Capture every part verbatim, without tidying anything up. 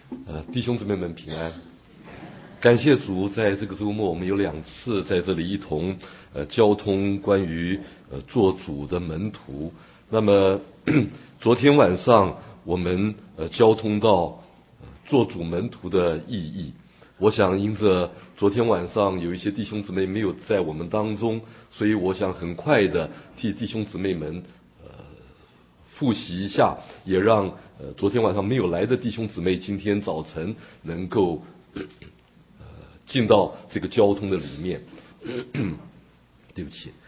呃，弟兄姊妹们平安！感谢主，在这个周末，我们有两次在这里一同呃交通关于呃做主的门徒。那么昨天晚上我们呃交通到、呃、做主门徒的意义。我想因着昨天晚上有一些弟兄姊妹没有在我们当中，所以我想很快的替弟兄姊妹们呃复习一下，也让呃昨天晚上没有来的弟兄姊妹今天早晨能够呃进到这个交通的里面。对不起。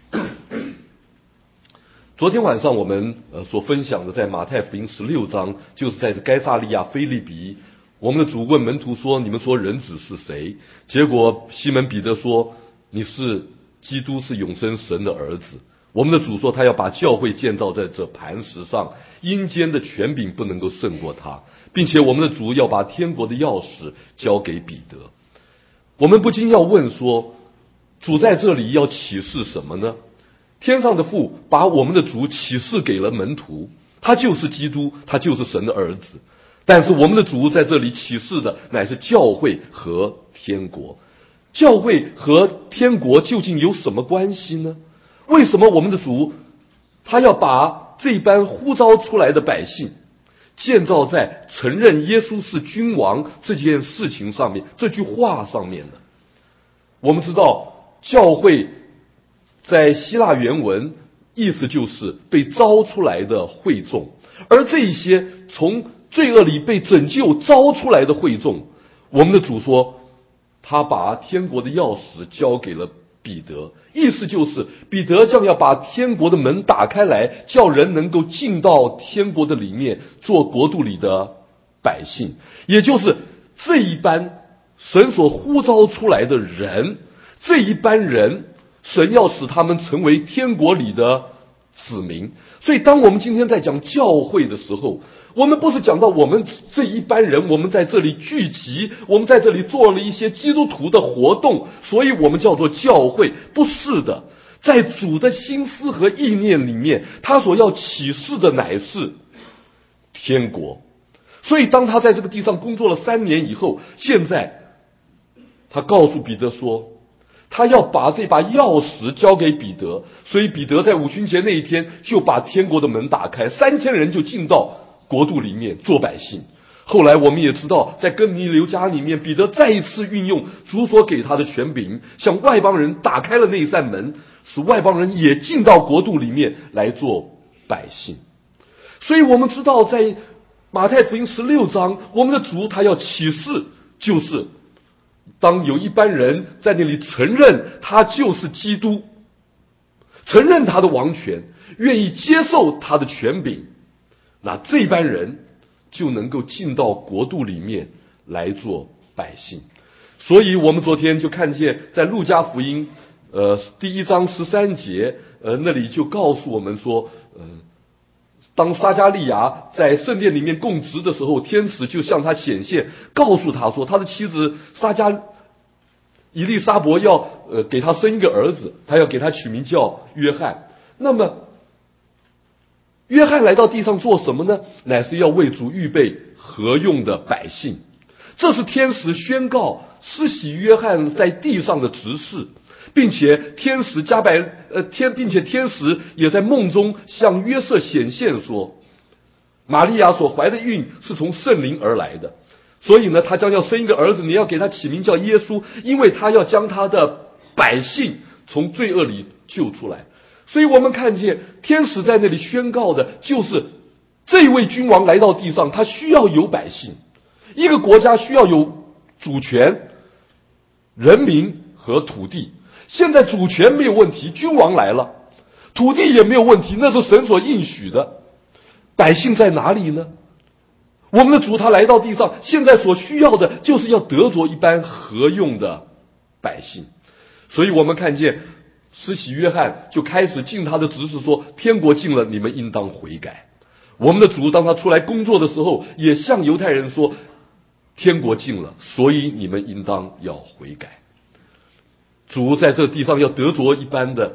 昨天晚上我们呃所分享的在马太福音十六章，就是在该撒利亚腓立比，我们的主问门徒说：“你们说人子是谁？”结果西门彼得说：“你是基督，是永生神的儿子。”我们的主说他要把教会建造在这磐石上，阴间的权柄不能够胜过他，并且我们的主要把天国的钥匙交给彼得。我们不禁要问说，主在这里要启示什么呢？天上的父把我们的主启示给了门徒，他就是基督，他就是神的儿子。但是我们的主在这里启示的乃是教会和天国。教会和天国究竟有什么关系呢？为什么我们的主他要把这般呼召出来的百姓建造在承认耶稣是君王这件事情上面，这句话上面呢？我们知道教会在希腊原文意思就是被招出来的会众，而这一些从罪恶里被拯救招出来的会众，我们的主说他把天国的钥匙交给了彼得，意思就是彼得将要把天国的门打开来，叫人能够进到天国的里面，做国度里的百姓。也就是这一班神所呼召出来的人，这一班人神要使他们成为天国里的子民。所以当我们今天在讲教会的时候，我们不是讲到我们这一班人我们在这里聚集，我们在这里做了一些基督徒的活动，所以我们叫做教会。不是的，在主的心思和意念里面，他所要启示的乃是天国。所以当他在这个地上工作了三年以后，现在他告诉彼得说他要把这把钥匙交给彼得，所以彼得在五旬节那一天就把天国的门打开，三千人就进到国度里面做百姓。后来我们也知道，在哥尼流家里面，彼得再一次运用主所给他的权柄，向外邦人打开了那一扇门，使外邦人也进到国度里面来做百姓。所以我们知道在马太福音十六章，我们的主他要启示，就是当有一班人在那里承认他就是基督，承认他的王权，愿意接受他的权柄，那这班人就能够进到国度里面来做百姓。所以我们昨天就看见在路加福音呃第一章十三节呃那里就告诉我们说，呃当撒迦利亚在圣殿里面供职的时候，天使就向他显现，告诉他说他的妻子撒迦以利沙伯要呃给他生一个儿子，他要给他取名叫约翰。那么约翰来到地上做什么呢？乃是要为主预备合用的百姓。这是天使宣告施洗约翰在地上的职事，并且天使加百呃天，并且天使也在梦中向约瑟显现说，玛利亚所怀的孕是从圣灵而来的，所以呢，他将要生一个儿子，你要给他起名叫耶稣，因为他要将他的百姓从罪恶里救出来。所以我们看见天使在那里宣告的就是这位君王来到地上，他需要有百姓，一个国家需要有主权、人民和土地。现在主权没有问题，君王来了，土地也没有问题，那是神所应许的。百姓在哪里呢？我们的主他来到地上，现在所需要的就是要得着一般合用的百姓。所以我们看见施洗约翰就开始尽他的职事，说天国近了，你们应当悔改。我们的主当他出来工作的时候，也向犹太人说天国近了，所以你们应当要悔改。主在这地上要得着一般的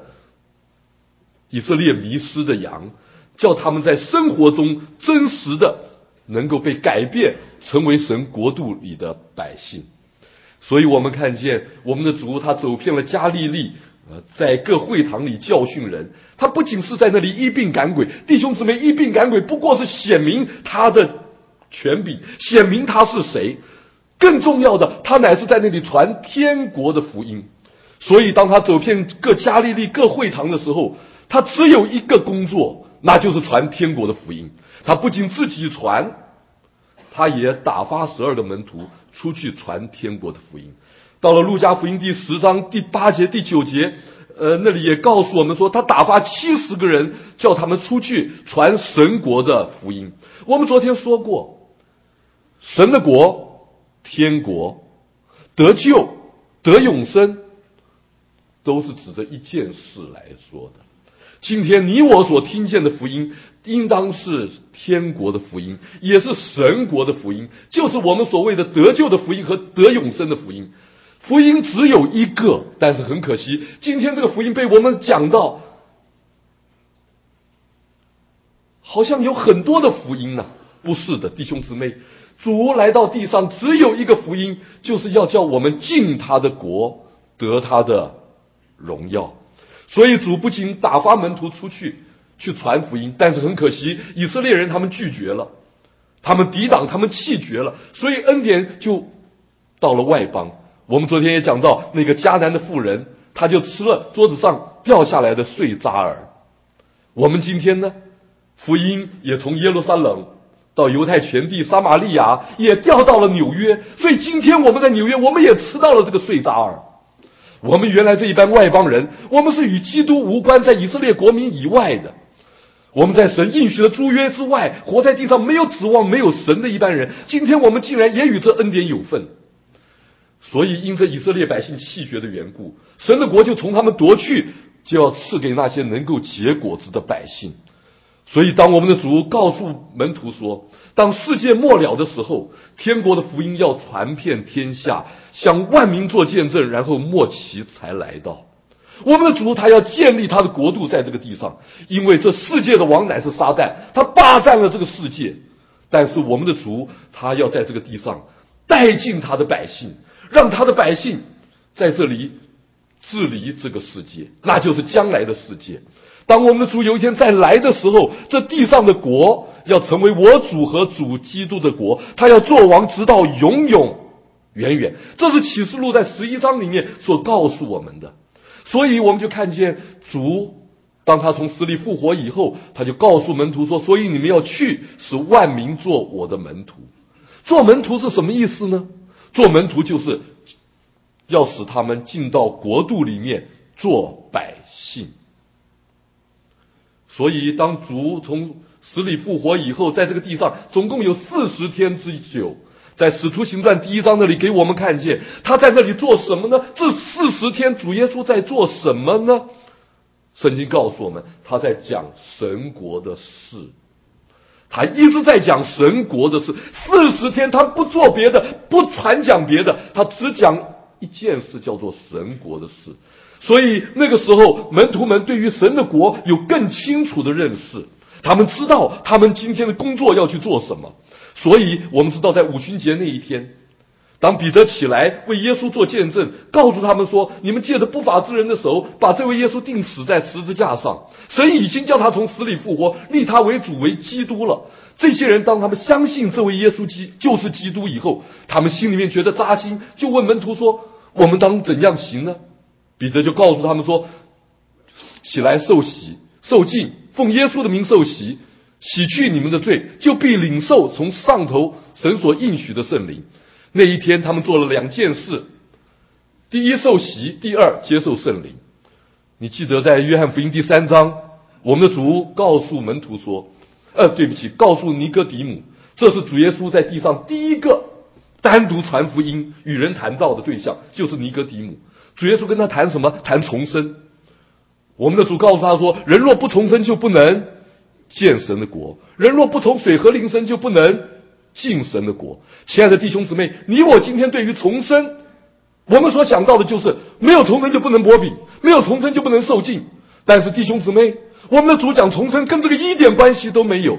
以色列迷失的羊，叫他们在生活中真实的能够被改变，成为神国度里的百姓。所以我们看见我们的主，他走遍了加利利，呃，在各会堂里教训人。他不仅是在那里医病赶鬼，弟兄姊妹，医病赶鬼不过是显明他的权柄，显明他是谁。更重要的，他乃是在那里传天国的福音。所以当他走遍各加利利各会堂的时候，他只有一个工作，那就是传天国的福音。他不仅自己传，他也打发十二个门徒出去传天国的福音。到了路加福音第十章第八节第九节，呃，那里也告诉我们说，他打发七十个人，叫他们出去传神国的福音。我们昨天说过，神的国、天国、得救、得永生，都是指着一件事来说的。今天你我所听见的福音，应当是天国的福音，也是神国的福音，就是我们所谓的得救的福音和得永生的福音。福音只有一个，但是很可惜，今天这个福音被我们讲到，好像有很多的福音呢、啊。不是的，弟兄姊妹，主来到地上只有一个福音，就是要叫我们进他的国，得他的荣耀。所以主不仅打发门徒出去去传福音，但是很可惜，以色列人他们拒绝了，他们抵挡，他们弃绝了，所以恩典就到了外邦。我们昨天也讲到，那个迦南的妇人，她就吃了桌子上掉下来的碎渣儿。我们今天呢，福音也从耶路撒冷到犹太全地、撒玛利亚，也掉到了纽约，所以今天我们在纽约，我们也吃到了这个碎渣儿。我们原来这一般外邦人，我们是与基督无关，在以色列国民以外的，我们在神应许的诸约之外，活在地上没有指望、没有神的一般人，今天我们竟然也与这恩典有份。所以因着以色列百姓弃绝的缘故，神的国就从他们夺去，就要赐给那些能够结果子的百姓。所以当我们的主告诉门徒说，当世界末了的时候，天国的福音要传遍天下，向万民做见证，然后末期才来到。我们的主他要建立他的国度在这个地上，因为这世界的王乃是撒旦，他霸占了这个世界。但是我们的主他要在这个地上带进他的百姓，让他的百姓在这里治理这个世界，那就是将来的世界。当我们的主有一天再来的时候，这地上的国要成为我主和主基督的国，他要做王直到永永远远。这是启示录在十一章里面所告诉我们的。所以我们就看见主当他从死里复活以后，他就告诉门徒说，所以你们要去，使万民做我的门徒。做门徒是什么意思呢？做门徒就是要使他们进到国度里面做百姓。所以当主从死里复活以后，在这个地上总共有四十天之久，在使徒行传第一章那里给我们看见他在那里做什么呢？这四十天主耶稣在做什么呢？圣经告诉我们，他在讲神国的事，他一直在讲神国的事。四十天他不做别的，不传讲别的，他只讲一件事，叫做神国的事。所以那个时候门徒们对于神的国有更清楚的认识，他们知道他们今天的工作要去做什么。所以我们知道在五旬节那一天，当彼得起来为耶稣做见证，告诉他们说，你们借着不法之人的手把这位耶稣钉死在十字架上，神已经叫他从死里复活，立他为主为基督了。这些人当他们相信这位耶稣基就是基督以后，他们心里面觉得扎心，就问门徒说，我们当怎样行呢？彼得就告诉他们说，起来受洗受浸，奉耶稣的名受洗，洗去你们的罪，就必领受从上头神所应许的圣灵。那一天他们做了两件事，第一受洗，第二接受圣灵。你记得在约翰福音第三章，我们的主告诉门徒说，呃，对不起，告诉尼哥底母，这是主耶稣在地上第一个单独传福音与人谈道的对象，就是尼哥底母。主耶稣跟他谈什么？谈重生。我们的主告诉他说，人若不重生就不能见神的国，人若不从水和灵生就不能进神的国。亲爱的弟兄姊妹，你我今天对于重生，我们所想到的就是没有重生就不能擘饼，没有重生就不能受浸。但是弟兄姊妹，我们的主讲重生跟这个一点关系都没有。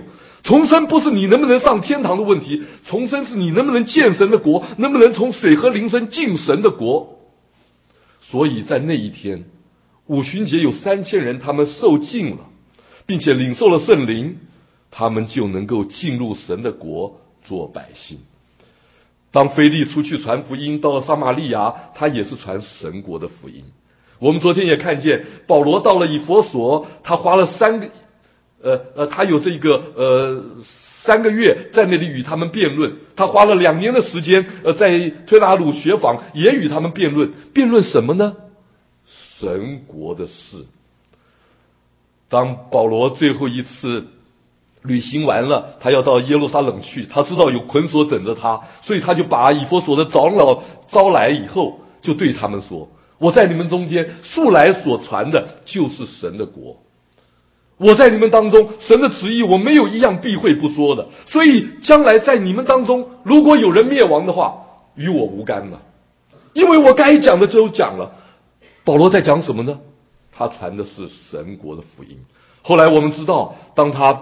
重生不是你能不能上天堂的问题，重生是你能不能见神的国，能不能从水和灵生进神的国。所以在那一天，五旬节有三千人，他们受浸了，并且领受了圣灵，他们就能够进入神的国做百姓。当腓利出去传福音，到了撒玛利亚，他也是传神国的福音。我们昨天也看见保罗到了以弗所，他花了三个呃呃，他有这个呃三个月在那里与他们辩论，他花了两年的时间，呃，在推拿鲁学坊也与他们辩论，辩论什么呢？神国的事。当保罗最后一次旅行完了，他要到耶路撒冷去，他知道有捆锁等着他，所以他就把以弗所的长老招来以后，就对他们说：我在你们中间素来所传的就是神的国，我在你们当中，神的旨意我没有一样避讳不说的，所以将来在你们当中，如果有人灭亡的话，与我无干了，因为我该讲的都讲了。保罗在讲什么呢？他传的是神国的福音。后来我们知道，当他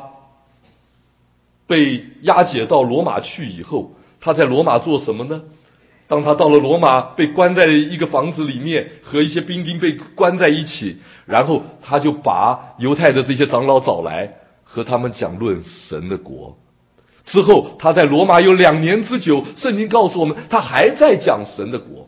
被押解到罗马去以后，他在罗马做什么呢？当他到了罗马，被关在一个房子里面，和一些兵丁被关在一起，然后他就把犹太的这些长老找来，和他们讲论神的国。之后他在罗马有两年之久，圣经告诉我们，他还在讲神的国。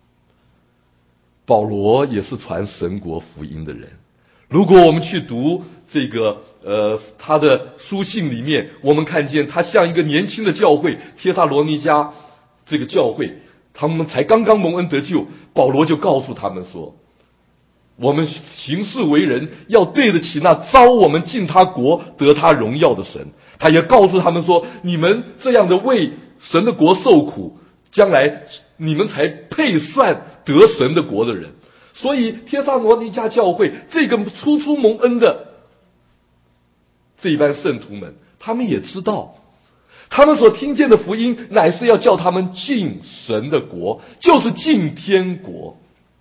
保罗也是传神国福音的人。如果我们去读这个呃他的书信里面，我们看见他像一个年轻的教会帖撒罗尼迦这个教会，他们才刚刚蒙恩得救，保罗就告诉他们说，我们行事为人要对得起那招我们进他国得他荣耀的神。他也告诉他们说，你们这样的为神的国受苦，将来你们才配算得神的国的人。所以帖撒罗尼迦教会这个初初蒙恩的这一班圣徒们，他们也知道，他们所听见的福音乃是要叫他们进神的国，就是进天国。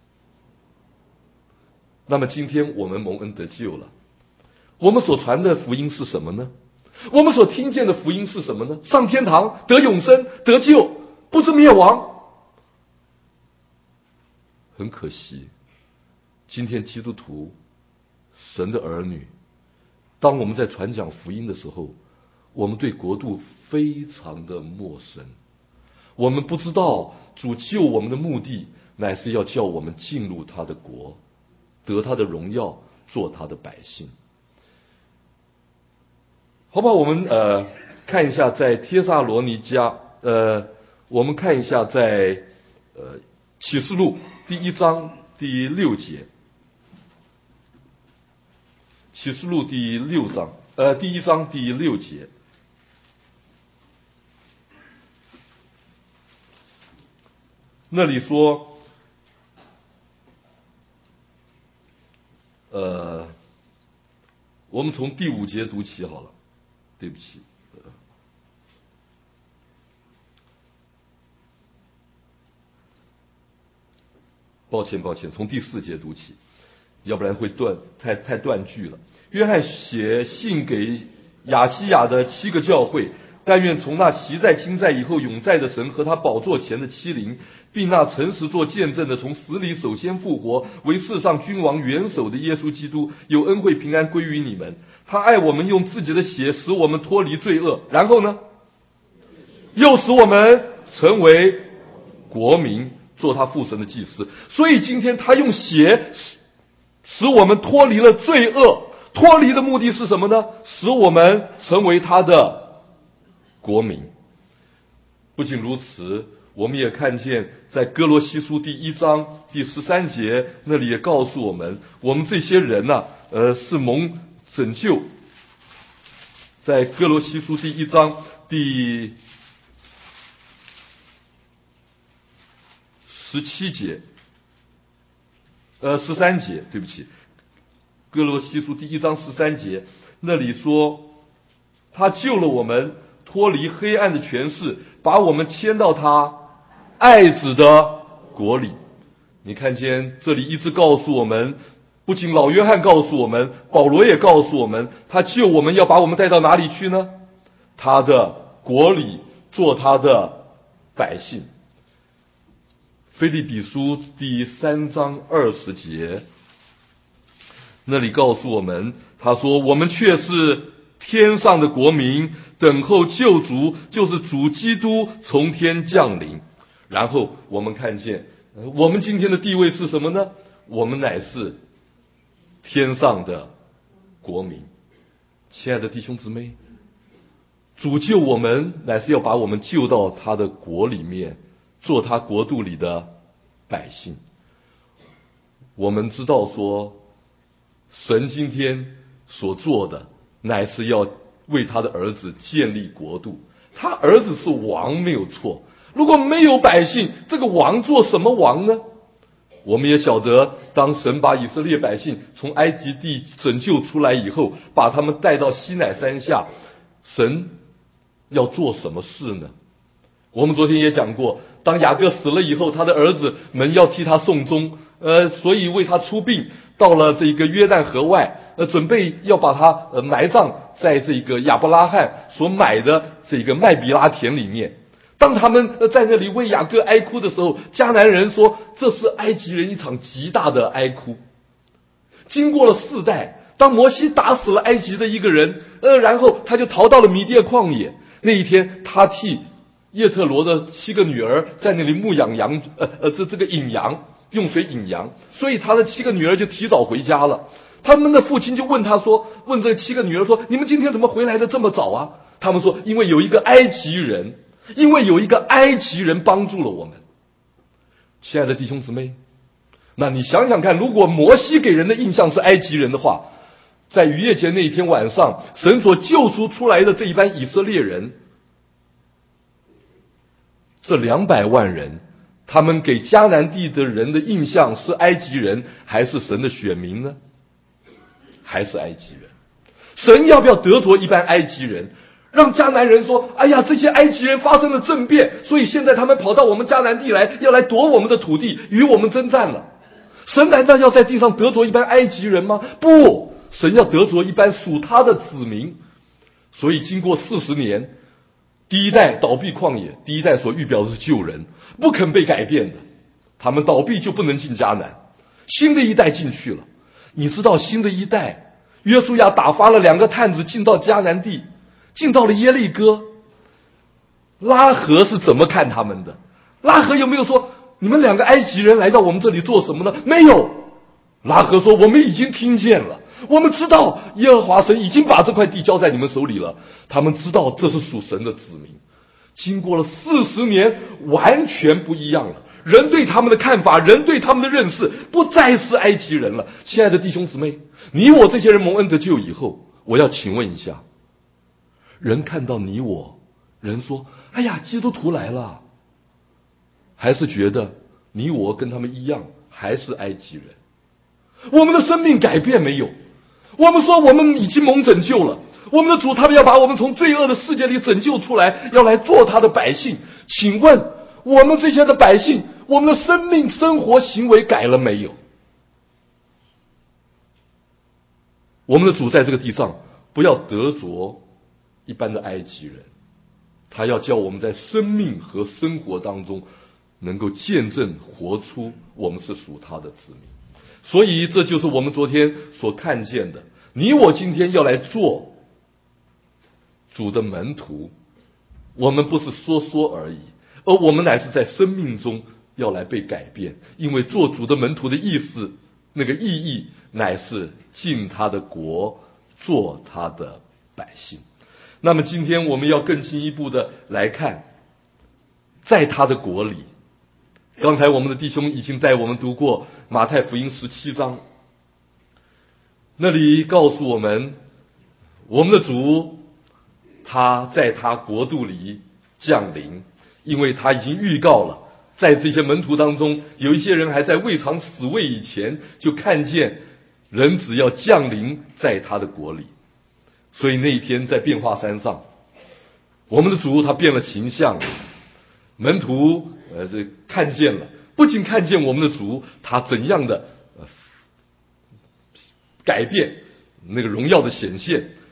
那么今天我们蒙恩得救了，我们所传的福音是什么呢？我们所听见的福音是什么呢？上天堂，得永生，得救，不是灭亡。很可惜，今天基督徒，神的儿女，当我们在传讲福音的时候，我们对国度非常的陌生，我们不知道主救我们的目的乃是要叫我们进入他的国，得他的荣耀，做他的百姓。好吧，我们呃看一下在帖撒罗尼迦，呃我们看一下在呃启示录第一章第六节，启示录第六章呃第一章第六节。那里说，呃，我们从第五节读起好了，对不起，呃、抱歉抱歉，从第四节读起，要不然会断太太断句了。约翰写信给亚西亚的七个教会，但愿从那习在、今在、以后永在的神和他宝座前的七灵，并那诚实做见证的从死里首先复活为世上君王元首的耶稣基督，有恩惠平安归于你们。他爱我们，用自己的血使我们脱离罪恶，然后呢，又使我们成为国民，做他父神的祭司。所以今天他用血使我们脱离了罪恶，脱离的目的是什么呢？使我们成为他的国民。不仅如此，我们也看见在哥罗西书第一章第十三节那里也告诉我们，我们这些人呢、啊，呃，是蒙拯救。在哥罗西书第一章第十七节，呃，十三节，对不起，哥罗西书第一章十三节那里说，他救了我们，脱离黑暗的权势，把我们迁到他爱子的国里。你看见这里一直告诉我们，不仅老约翰告诉我们，保罗也告诉我们，他救我们要把我们带到哪里去呢？ 他的国里，做他的百姓。腓立比书第三章二十节，那里告诉我们，他说我们却是天上的国民，等候救主，就是主基督从天降临。然后我们看见我们今天的地位是什么呢？我们乃是天上的国民。亲爱的弟兄姊妹，主救我们乃是要把我们救到他的国里面，做他国度里的百姓。我们知道说，神今天所做的乃是要为他的儿子建立国度，他儿子是王没有错，如果没有百姓，这个王做什么王呢？我们也晓得，当神把以色列百姓从埃及地拯救出来以后，把他们带到西乃山下，神要做什么事呢？我们昨天也讲过，当雅各死了以后，他的儿子们要替他送终，呃，所以为他出殡，到了这个约旦河外，呃，准备要把他呃埋葬在这个亚伯拉罕所买的这个麦比拉田里面。当他们在那里为雅各哀哭的时候，迦南人说这是埃及人一场极大的哀哭。经过了四代，当摩西打死了埃及的一个人，呃，然后他就逃到了米甸旷野。那一天，他替叶特罗的七个女儿在那里牧养羊，呃呃，这这个引羊，用水引羊，所以他的七个女儿就提早回家了。他们的父亲就问他说，问这七个女儿说，你们今天怎么回来的这么早啊？他们说，因为有一个埃及人。因为有一个埃及人帮助了我们。亲爱的弟兄姊妹，那你想想看，如果摩西给人的印象是埃及人的话，在逾越节那一天晚上，神所救赎出来的这一班以色列人，这两百万人，他们给迦南地的人的印象是埃及人还是神的选民呢？还是埃及人。神要不要得着一般埃及人，让迦南人说，哎呀，这些埃及人发生了政变，所以现在他们跑到我们迦南地来，要来夺我们的土地，与我们征战了。神难道要在地上得着一般埃及人吗？不，神要得着一般属他的子民。所以经过四十年，第一代倒闭旷野，第一代所预表的是救人，不肯被改变的，他们倒闭就不能进迦南，新的一代进去了。你知道新的一代，约书亚打发了两个探子进到迦南地，进到了耶利哥。拉合是怎么看他们的？拉合有没有说，你们两个埃及人来到我们这里做什么呢？没有。拉合说，我们已经听见了，我们知道耶和华神已经把这块地交在你们手里了。他们知道这是属神的子民。经过了四十年，完全不一样了。人对他们的看法，人对他们的认识，不再是埃及人了。亲爱的弟兄姊妹，你我这些人蒙恩得救以后，我要请问一下，人看到你我，人说，哎呀，基督徒来了，还是觉得你我跟他们一样，还是埃及人？我们的生命改变没有？我们说我们已经蒙拯救了，我们的主他们要把我们从罪恶的世界里拯救出来，要来做他的百姓。请问我们这些的百姓，我们的生命、生活、行为改了没有？我们的主在这个地上不要得着一般的埃及人，他要叫我们在生命和生活当中能够见证活出我们是属他的子民。所以这就是我们昨天所看见的，你我今天要来做主的门徒，我们不是说说而已，而我们乃是在生命中要来被改变。因为做主的门徒的意思，那个意义乃是进他的国，做他的百姓。那么今天我们要更进一步的来看，在他的国里，刚才我们的弟兄已经带我们读过马太福音十七章，那里告诉我们，我们的主他在他国度里降临，因为他已经预告了，在这些门徒当中，有一些人还在未尝死位以前，就看见人只要降临在他的国里。所以那一天在变化山上，我们的主他变了形象，门徒呃这看见了，不仅看见我们的主他怎样的、呃、改变那个荣耀的显现，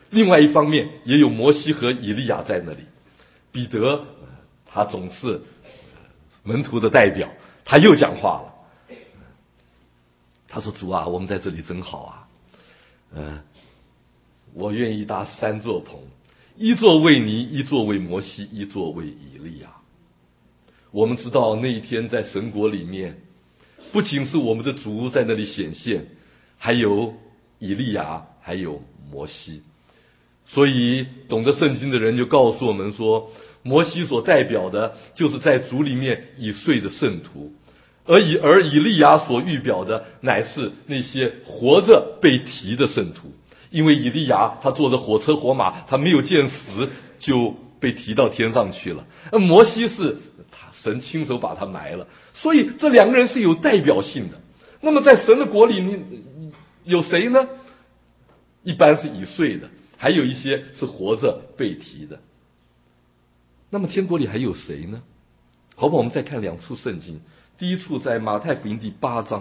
另外一方面也有摩西和以利亚在那里。彼得他总是门徒的代表，他又讲话了。他说：“主啊，我们在这里真好啊，呃，我愿意搭三座棚，一座为你，一座为摩西，一座为以利亚。”我们知道那一天在神国里面，不仅是我们的主在那里显现，还有以利亚，还有摩西。所以懂得圣经的人就告诉我们说，摩西所代表的就是在主里面已睡的圣徒，而以而以利亚所预表的乃是那些活着被提的圣徒。因为以利亚他坐着火车火马，他没有见死就被提到天上去了，而摩西是他神亲手把他埋了，所以这两个人是有代表性的。那么在神的国里你有谁呢？一般是已睡的，还有一些是活着被提的。那么天国里还有谁呢？好吧，我们再看两处圣经。第一处在马太福音第八章，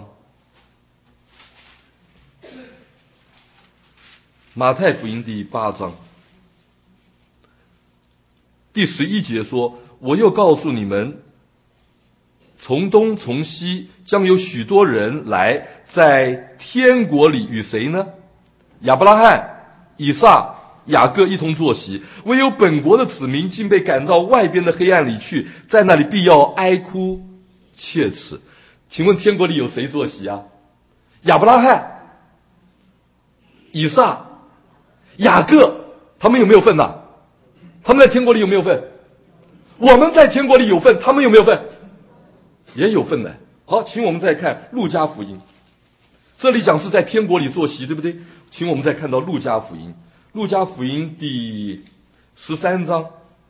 马太福音第八章第十一节说：“我又告诉你们，从东从西将有许多人来，在天国里与谁呢？亚伯拉罕、以撒、雅各一同坐席，唯有本国的子民竟被赶到外边的黑暗里去，在那里必要哀哭切齿。”请问天国里有谁坐席啊？亚伯拉罕、以撒、雅各，他们有没有份呐、啊？他们在天国里有没有份？我们在天国里有份，他们有没有份？也有份的。好，请我们再看路加福音，这里讲是在天国里坐席，对不对？请我们再看到路加福音，路加福音第十三章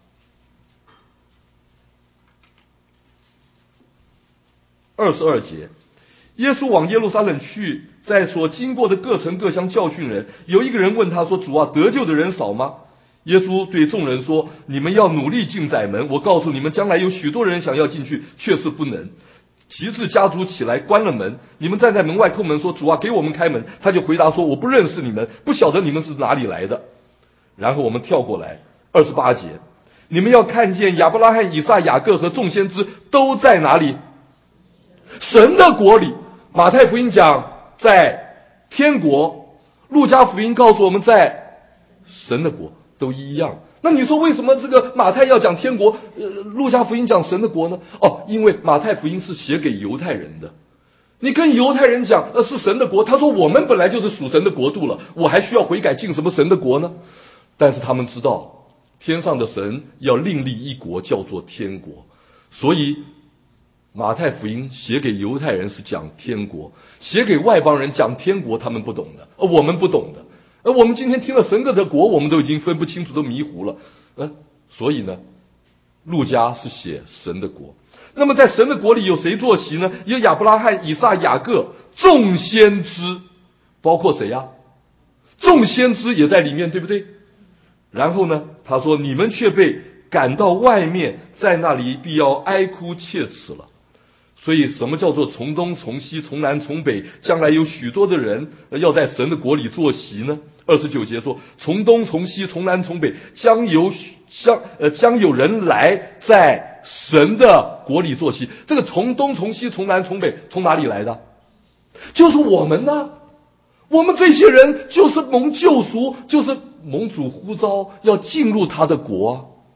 二十二节，耶稣往耶路撒冷去，在所经过的各城各乡教训人。有一个人问他说：“主啊，得救的人少吗？”耶稣对众人说：“你们要努力进窄门。我告诉你们，将来有许多人想要进去，却是不能。及至家主起来关了门，你们站在门外叩门说：主啊，给我们开门。他就回答说：我不认识你们，不晓得你们是哪里来的。”然后我们跳过来二十八节，你们要看见亚伯拉罕、以撒、雅各和众先知都在哪里？神的国里。马太福音讲在天国，路加福音告诉我们在神的国，都一样。那你说为什么这个马太要讲天国，呃，路加福音讲神的国呢？哦，因为马太福音是写给犹太人的。你跟犹太人讲，呃，是神的国，他说我们本来就是属神的国度了，我还需要悔改进什么神的国呢？但是他们知道，天上的神要另立一国，叫做天国，所以马太福音写给犹太人是讲天国，写给外邦人讲天国，他们不懂的，而我们不懂的。而我们今天听了神的国，我们都已经分不清楚，都迷糊了。呃，所以呢，路加是写神的国。那么在神的国里有谁坐席呢？有亚伯拉罕、以撒、雅各，众先知，包括谁呀、啊？众先知也在里面，对不对？然后呢，他说：你们却被赶到外面，在那里必要哀哭切齿了。所以什么叫做从东从西从南从北，将来有许多的人要在神的国里坐席呢？二十九节说，从东从西从南从北，将有将呃将有人来在神的国里坐席。这个从东从西从南从北从哪里来的？就是我们呢，我们这些人就是蒙救赎，就是蒙主呼召要进入他的国啊。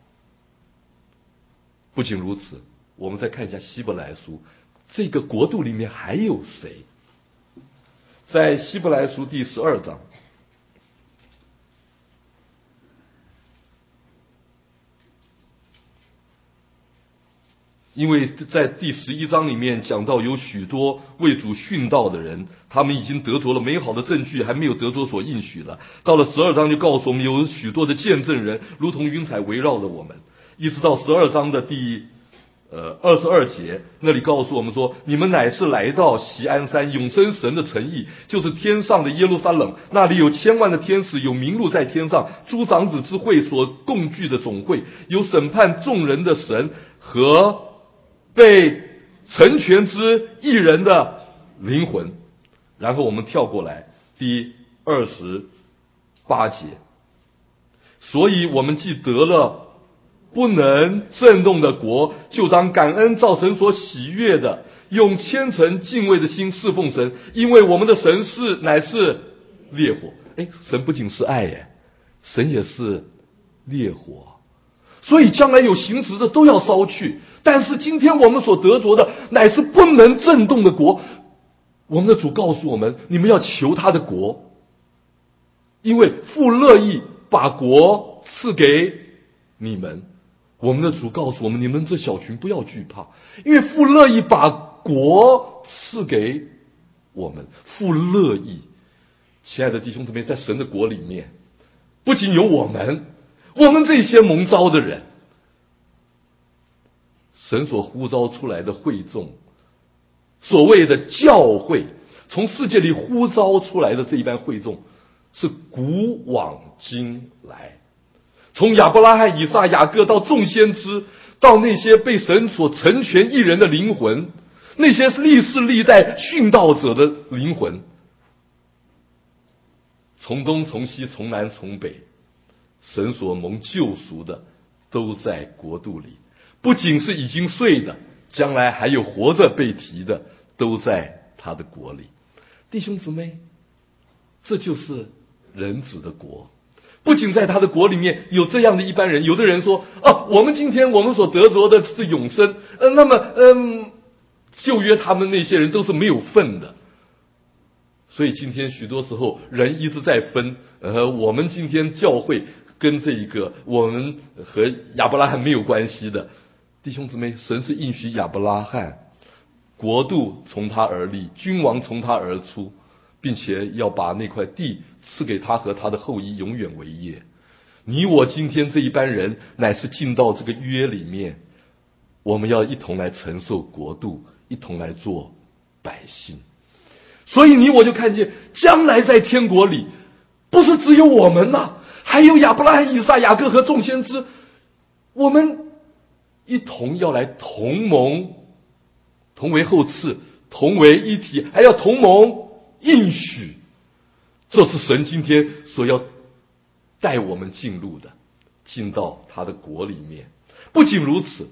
不仅如此，我们再看一下希伯来书，这个国度里面还有谁？在希伯来书第十二章，因为在第十一章里面讲到有许多为主殉道的人，他们已经得着了美好的证据，还没有得着所应许的。到了十二章就告诉我们有许多的见证人，如同云彩围绕着我们，一直到十二章的第呃二十二节，那里告诉我们说：你们乃是来到锡安山永生神的城邑，就是天上的耶路撒冷，那里有千万的天使，有名录在天上，诸长子之会所共聚的总会，有审判众人的神和被成全之一人的灵魂。然后我们跳过来第二十八节， 所以我们既得了不能震动的国，就当感恩，照神所喜悦的，用虔诚敬畏的心侍奉神，因为我们的神是乃是烈火。哎，神不仅是爱耶，神也是烈火。所以将来有形质的都要烧去，但是今天我们所得着的乃是不能震动的国。我们的主告诉我们，你们要求他的国，因为父乐意把国赐给你们。我们的主告诉我们，你们这小群不要惧怕，因为父乐意把国赐给我们。父乐意，亲爱的弟兄姊妹，在神的国里面，不仅有我们，我们这些蒙召的人，神所呼召出来的会众，所谓的教会，从世界里呼召出来的这一班会众，是古往今来，从亚伯拉罕、以撒、雅各到众先知，到那些被神所成全一人的灵魂，那些历世历代殉道者的灵魂，从东从西从南从北，神所蒙救赎的都在国度里，不仅是已经睡的，将来还有活着被提的，都在他的国里。弟兄姊妹，这就是人子的国。不仅在他的国里面有这样的一般人，有的人说哦，我们今天我们所得着的是永生，呃，那么嗯，旧约他们那些人都是没有份的。所以今天许多时候人一直在分，呃，我们今天教会跟这一个我们和亚伯拉罕没有关系的弟兄姊妹，神是应许亚伯拉罕国度从他而立，君王从他而出，并且要把那块地赐给他和他的后裔永远为业。你我今天这一班人乃是进到这个约里面，我们要一同来承受国度，一同来做百姓。所以你我就看见将来在天国里不是只有我们呐、啊，还有亚伯拉罕、以撒、雅各和众先知，我们一同要来同盟，同为后嗣，同为一体，还要同盟应许。这是神今天所要带我们进入的，进到他的国里面。不仅如此，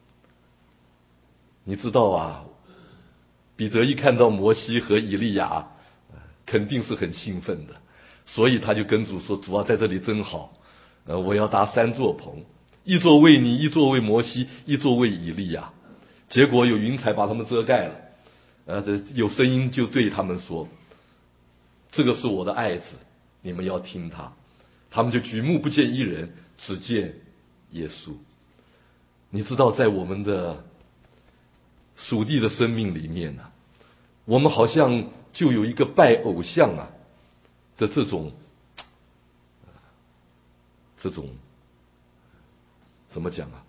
你知道啊，彼得一看到摩西和以利亚，肯定是很兴奋的，所以他就跟主说，主啊，在这里真好，呃，我要搭三座棚，一座为你，一座为摩西，一座为以利亚。结果有云彩把他们遮盖了，呃，这有声音就对他们说，这个是我的爱子，你们要听他。他们就举目不见一人，只见耶稣。你知道在我们的属地的生命里面呢、啊，我们好像就有一个拜偶像啊的这种这种怎么讲啊，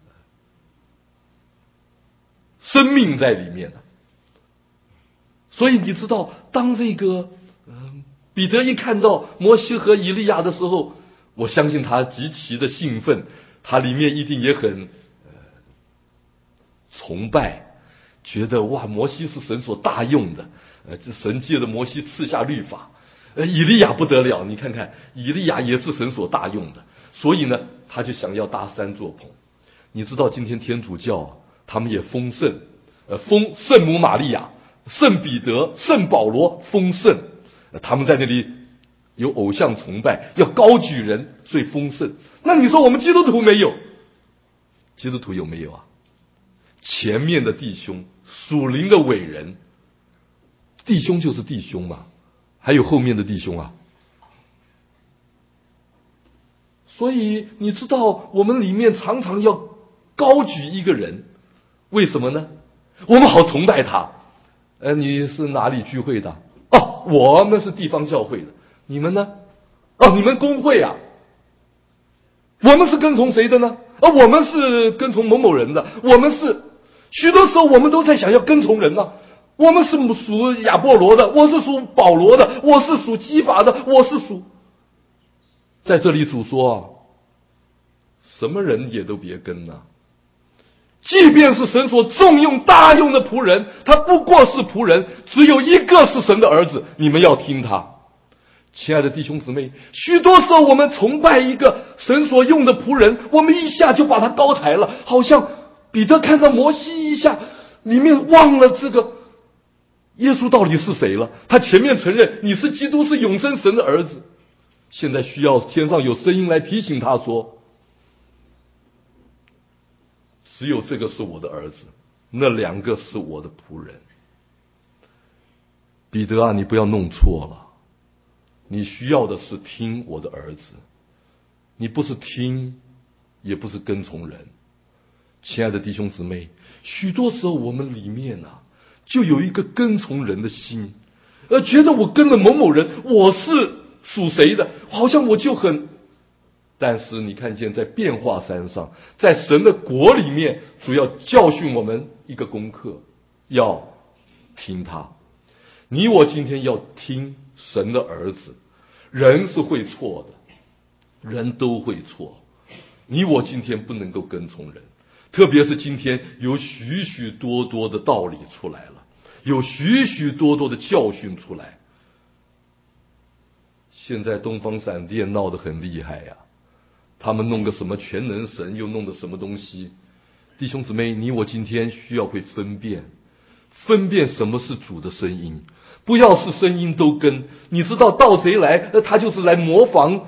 生命在里面呢、啊。所以你知道，当这个嗯彼得一看到摩西和以利亚的时候，我相信他极其的兴奋，他里面一定也很呃崇拜，觉得哇，摩西是神所大用的，呃，这神借着摩西赐下律法，呃，以利亚不得了，你看看，以利亚也是神所大用的，所以呢，他就想要搭三座棚。你知道今天天主教他们也封圣，呃，封圣母玛利亚、圣彼得、圣保罗封圣，呃，他们在那里有偶像崇拜，要高举人，所以封圣。那你说我们基督徒没有？基督徒有没有啊？前面的弟兄，属灵的伟人，弟兄就是弟兄嘛，还有后面的弟兄啊。所以你知道我们里面常常要高举一个人，为什么呢？我们好崇拜他。呃，你是哪里聚会的？哦，我们是地方教会的。你们呢？哦，你们公会啊。我们是跟从谁的呢？哦，我们是跟从某某人的。我们是许多时候我们都在想要跟从人呢、啊。我们是属亚波罗的，我是属保罗的，我是属基法的，我是属。在这里主说啊，什么人也都别跟呐、啊。即便是神所重用大用的仆人，他不过是仆人，只有一个是神的儿子，你们要听他。 亲爱的弟兄姊妹，许多时候我们崇拜一个神所用的仆人，我们一下就把他高抬了，好像彼得看到摩西一下，里面忘了这个耶稣到底是谁了。他前面承认你是基督，是永生神的儿子，现在需要天上有声音来提醒他说，只有这个是我的儿子，那两个是我的仆人。彼得啊，你不要弄错了，你需要的是听我的儿子，你不是听，也不是跟从人。亲爱的弟兄姊妹，许多时候我们里面啊，就有一个跟从人的心，而觉得我跟了某某人，我是属谁的，好像我就很……但是你看见在变化山上，在神的国里面，主要教训我们一个功课，要听他。你我今天要听神的儿子。人是会错的，人都会错，你我今天不能够跟从人，特别是今天有许许多多的道理出来了，有许许多多的教训出来。现在东方闪电闹得很厉害呀、啊，他们弄个什么全能神，又弄个什么东西。弟兄姊妹，你我今天需要会分辨，分辨什么是主的声音，不要是声音都跟。你知道盗贼来，那他就是来模仿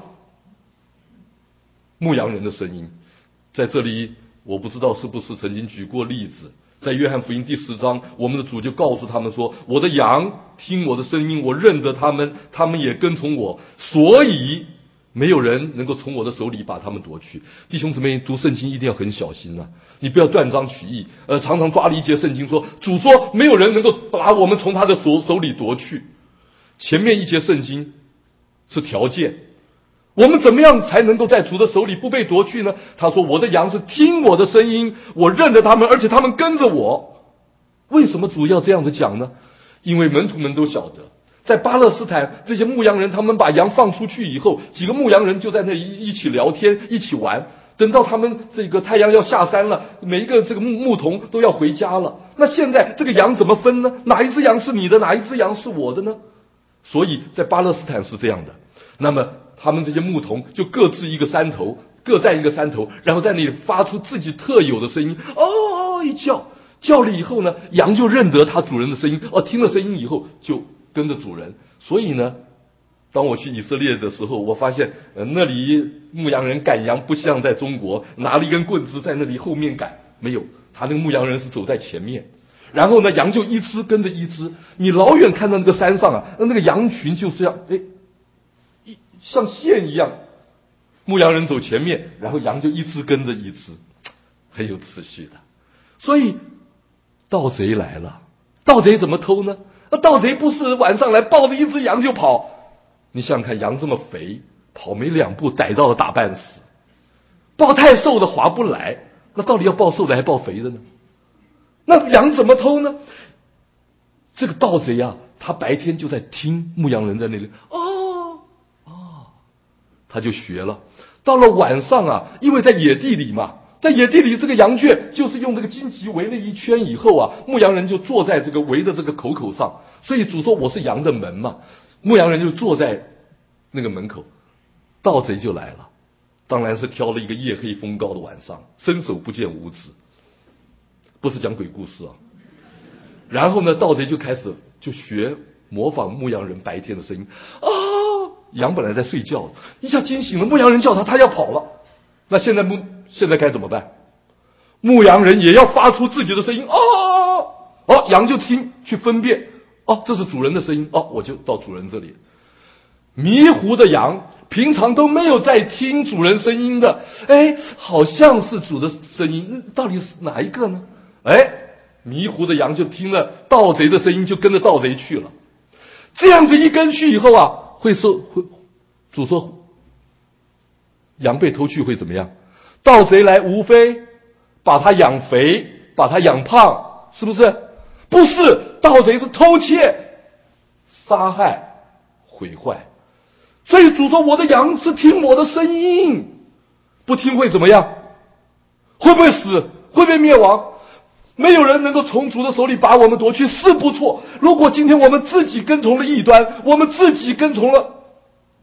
牧羊人的声音。在这里我不知道是不是曾经举过例子，在约翰福音第十章，我们的主就告诉他们说，我的羊听我的声音，我认得他们，他们也跟从我，所以没有人能够从我的手里把他们夺去。弟兄姊妹，读圣经一定要很小心啊，你不要断章取义，呃，常常抓了一节圣经说，主说没有人能够把我们从他的手手里夺去。前面一节圣经是条件，我们怎么样才能够在主的手里不被夺去呢？他说，我的羊是听我的声音，我认得他们，而且他们跟着我。为什么主要这样子讲呢？因为门徒们都晓得，在巴勒斯坦这些牧羊人，他们把羊放出去以后，几个牧羊人就在那里一起聊天，一起玩。等到他们这个太阳要下山了，每一个这个牧牧童都要回家了，那现在这个羊怎么分呢？哪一只羊是你的，哪一只羊是我的呢？所以在巴勒斯坦是这样的，那么他们这些牧童就各自一个山头，各在一个山头，然后在那里发出自己特有的声音，哦，一叫叫了以后呢，羊就认得他主人的声音，哦，听了声音以后就跟着主人。所以呢，当我去以色列的时候，我发现、呃、那里牧羊人赶羊不像在中国拿了一根棍子在那里后面赶，没有，他那个牧羊人是走在前面，然后呢，羊就一只跟着一只。你老远看到那个山上啊，那个羊群就这样，哎，一像线一样，牧羊人走前面，然后羊就一只跟着一只，很有秩序的。所以盗贼来了，盗贼怎么偷呢？那盗贼不是晚上来抱着一只羊就跑，你想想看，羊这么肥，跑没两步逮到了打半死，抱太瘦的划不来，那到底要抱瘦的还抱肥的呢？那羊怎么偷呢？这个盗贼啊，他白天就在听牧羊人在那里，哦哦，他就学了。到了晚上啊，因为在野地里嘛，在野地里这个羊圈就是用这个荆棘围了一圈以后啊，牧羊人就坐在这个围的这个口口上，所以主说我是羊的门嘛，牧羊人就坐在那个门口，盗贼就来了，当然是挑了一个夜黑风高的晚上，伸手不见五指，不是讲鬼故事啊。然后呢，盗贼就开始就学模仿牧羊人白天的声音啊，羊本来在睡觉，一下惊醒了，牧羊人叫他，他要跑了。那现在牧现在该怎么办？牧羊人也要发出自己的声音，哦哦，羊就听去分辨，哦，这是主人的声音，哦，我就到主人这里。迷糊的羊平常都没有在听主人声音的，哎，好像是主的声音，到底是哪一个呢？哎，迷糊的羊就听了盗贼的声音，就跟着盗贼去了。这样子一跟去以后啊，会受会主说羊被偷去会怎么样？盗贼来无非把它养肥，把它养胖，是不是？不是，盗贼是偷窃、杀害、毁坏。所以主说我的羊是听我的声音，不听会怎么样？会不会死？会被灭亡？没有人能够从主的手里把我们夺去，是不错。如果今天我们自己跟从了异端，我们自己跟从了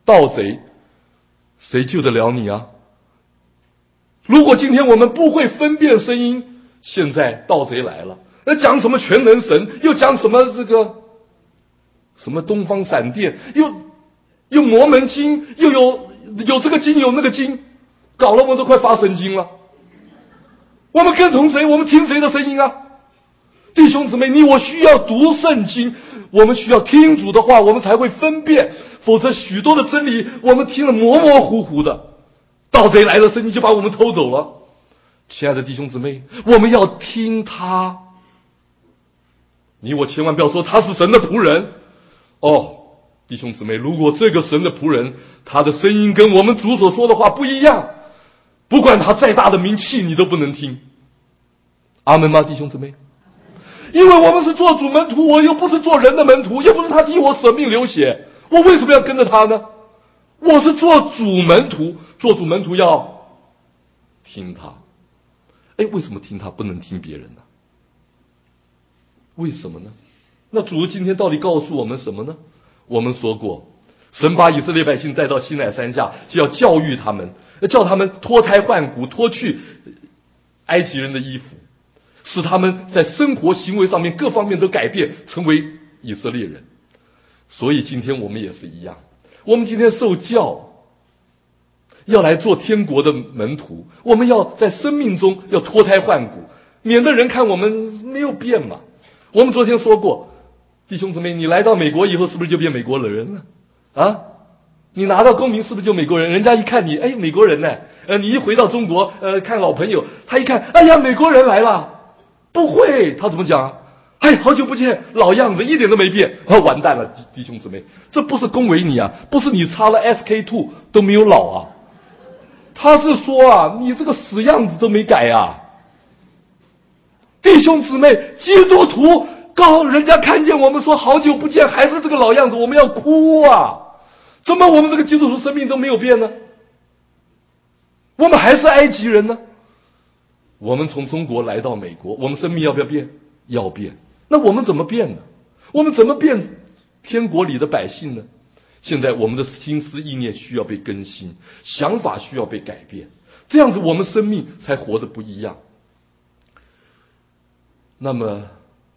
盗贼，谁救得了你啊？如果今天我们不会分辨声音，现在盗贼来了，那讲什么全能神，又讲什么这个什么东方闪电，又又摩门经，又有有这个经有那个经，搞了我们都快发神经了。我们跟从谁？我们听谁的声音啊？弟兄姊妹，你我需要读圣经，我们需要听主的话，我们才会分辨，否则许多的真理我们听了模模糊糊的，盗贼来了，圣经就把我们偷走了。亲爱的弟兄姊妹，我们要听他。你我千万不要说他是神的仆人哦，弟兄姊妹，如果这个神的仆人他的声音跟我们主所说的话不一样，不管他再大的名气你都不能听。阿门吗，弟兄姊妹？因为我们是做主门徒，我又不是做人的门徒，又不是他替我舍命流血，我为什么要跟着他呢？我是做主门徒，做主门徒要听他。哎，为什么听他不能听别人呢？为什么呢？那主今天到底告诉我们什么呢？我们说过，神把以色列百姓带到西乃山下，就要教育他们，叫他们脱胎换骨，脱去埃及人的衣服，使他们在生活行为上面各方面都改变，成为以色列人。所以今天我们也是一样，我们今天受教要来做天国的门徒，我们要在生命中要脱胎换骨，免得人看我们没有变嘛。我们昨天说过，弟兄姊妹，你来到美国以后是不是就变美国人了啊？你拿到公民是不是就美国人？人家一看你，哎，美国人呢？呃，你一回到中国，呃，看老朋友，他一看，哎呀，美国人来了，不会，他怎么讲？哎，好久不见，老样子，一点都没变。啊，完蛋了，弟兄姊妹，这不是恭维你啊，不是你插了 S K 二 都没有老啊，他是说啊，你这个死样子都没改啊。弟兄姊妹，基督徒告人家看见我们说好久不见，还是这个老样子，我们要哭啊！怎么我们这个基督徒生命都没有变呢？我们还是埃及人呢？我们从中国来到美国，我们生命要不要变？要变。那我们怎么变呢？我们怎么变天国里的百姓呢？现在我们的心思意念需要被更新，想法需要被改变，这样子我们生命才活得不一样。那么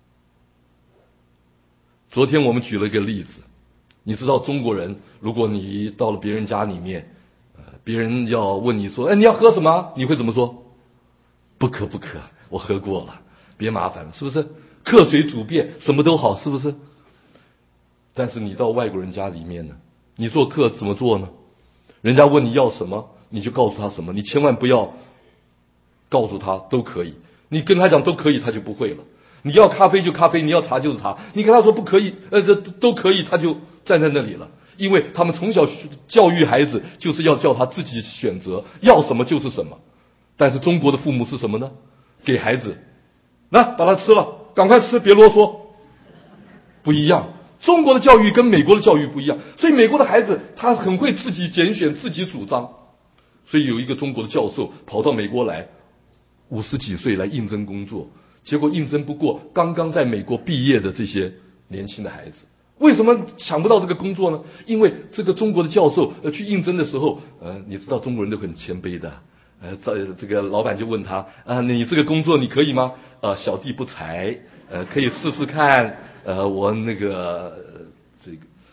昨天我们举了一个例子，你知道中国人，如果你到了别人家里面，呃，别人要问你说，哎，你要喝什么？你会怎么说？不渴不渴，我喝过了，别麻烦了，是不是？客随主便，什么都好，是不是？但是你到外国人家里面呢，你做客怎么做呢？人家问你要什么，你就告诉他什么，你千万不要告诉他都可以。你跟他讲都可以，他就不会了。你要咖啡就咖啡，你要茶就是茶。你跟他说不可以，呃，这都可以，他就站在那里了。因为他们从小教育孩子，就是要叫他自己选择，要什么就是什么。但是中国的父母是什么呢？给孩子，来把它吃了，赶快吃，别啰嗦。不一样，中国的教育跟美国的教育不一样，所以美国的孩子他很会自己拣选，自己主张。所以有一个中国的教授跑到美国来。五十几岁来应征工作，结果应征不过刚刚在美国毕业的这些年轻的孩子。为什么抢不到这个工作呢？因为这个中国的教授呃去应征的时候，呃，你知道中国人都很谦卑的，呃，这这个老板就问他啊，你这个工作你可以吗？呃，小弟不才，呃，可以试试看，呃，我那个、呃、这个，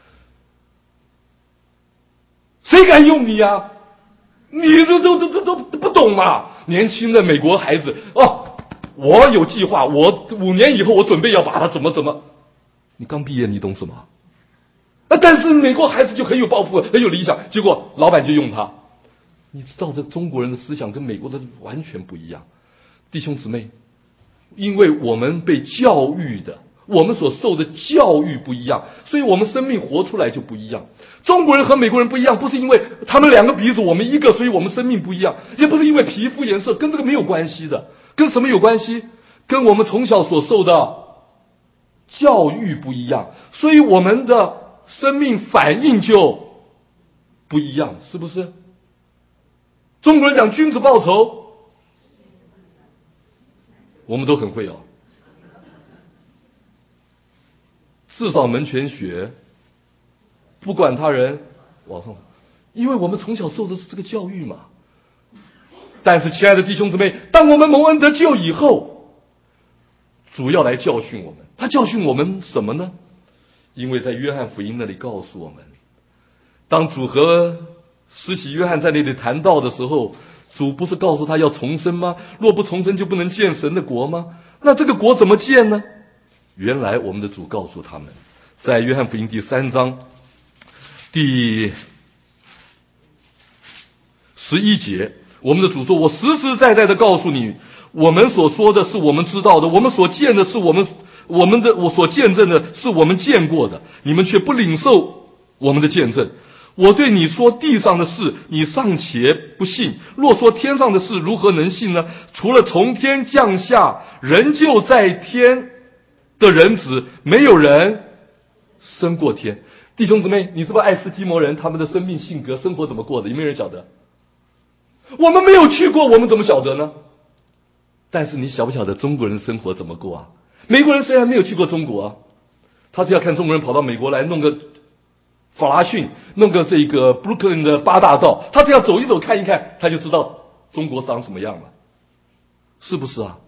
谁敢用你呀？你这都都都都不懂嘛！年轻的美国孩子哦，我有计划，我五年以后我准备要把他怎么怎么。你刚毕业，你懂什么？啊，但是美国孩子就很有抱负，很有理想，结果老板就用他。你知道这中国人的思想跟美国的完全不一样，弟兄姊妹，因为我们被教育的。我们所受的教育不一样，所以我们生命活出来就不一样。中国人和美国人不一样，不是因为他们两个鼻子我们一个，所以我们生命不一样，也不是因为皮肤颜色，跟这个没有关系的。跟什么有关系？跟我们从小所受的教育不一样，所以我们的生命反应就不一样，是不是？中国人讲君子报仇，我们都很会哦。至少门前雪，不管他人往上。 因为我们从小受的是这个教育嘛。但是亲爱的弟兄姊妹，当我们蒙恩得救以后，主要来教训我们。他教训我们什么呢？因为在约翰福音那里告诉我们，当主和施洗约翰在那里谈到的时候，主不是告诉他要重生吗？若不重生就不能见神的国吗？那这个国怎么见呢？原来我们的主告诉他们，在约翰福音第三章第十一节，我们的主说，我实实在在的告诉你，我们所说的是我们知道的，我们所见的是我们我们的我所见证的是我们见过的，你们却不领受我们的见证。我对你说地上的事，你尚且不信，若说天上的事，如何能信呢？除了从天降下仍旧在天的人子，没有人升过天。弟兄姊妹，你知道爱斯基摩人他们的生命性格生活怎么过的？有没有人晓得？我们没有去过，我们怎么晓得呢？但是你晓不晓得中国人生活怎么过啊？美国人虽然没有去过中国啊，他只要看中国人跑到美国来弄个法拉逊，弄个这个布鲁克林的八大道，他只要走一走看一看，他就知道中国长什么样了，是不是啊？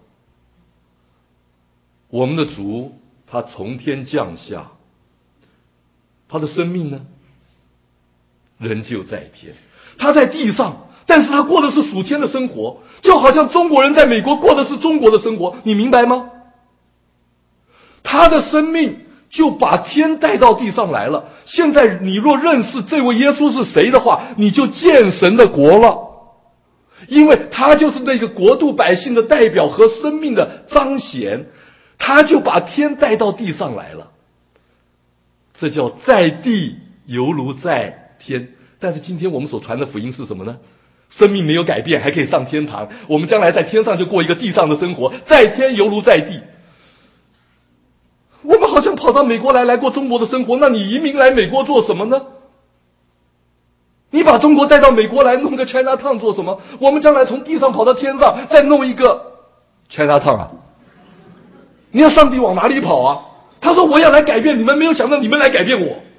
我们的主他从天降下，他的生命呢仍旧在天，他在地上，但是他过的是属天的生活，就好像中国人在美国过的是中国的生活，你明白吗？他的生命就把天带到地上来了。现在你若认识这位耶稣是谁的话，你就见神的国了，因为他就是那个国度百姓的代表和生命的彰显，他就把天带到地上来了。这叫在地犹如在天。但是今天我们所传的福音是什么呢？生命没有改变，还可以上天堂，我们将来在天上就过一个地上的生活，在天犹如在地。我们好像跑到美国来来过中国的生活，那你移民来美国做什么呢？你把中国带到美国来弄个 China Town 做什么？我们将来从地上跑到天上再弄一个 China Town 啊？你要上帝往哪里跑啊？他说我要来改变你们，没有想到你们来改变我。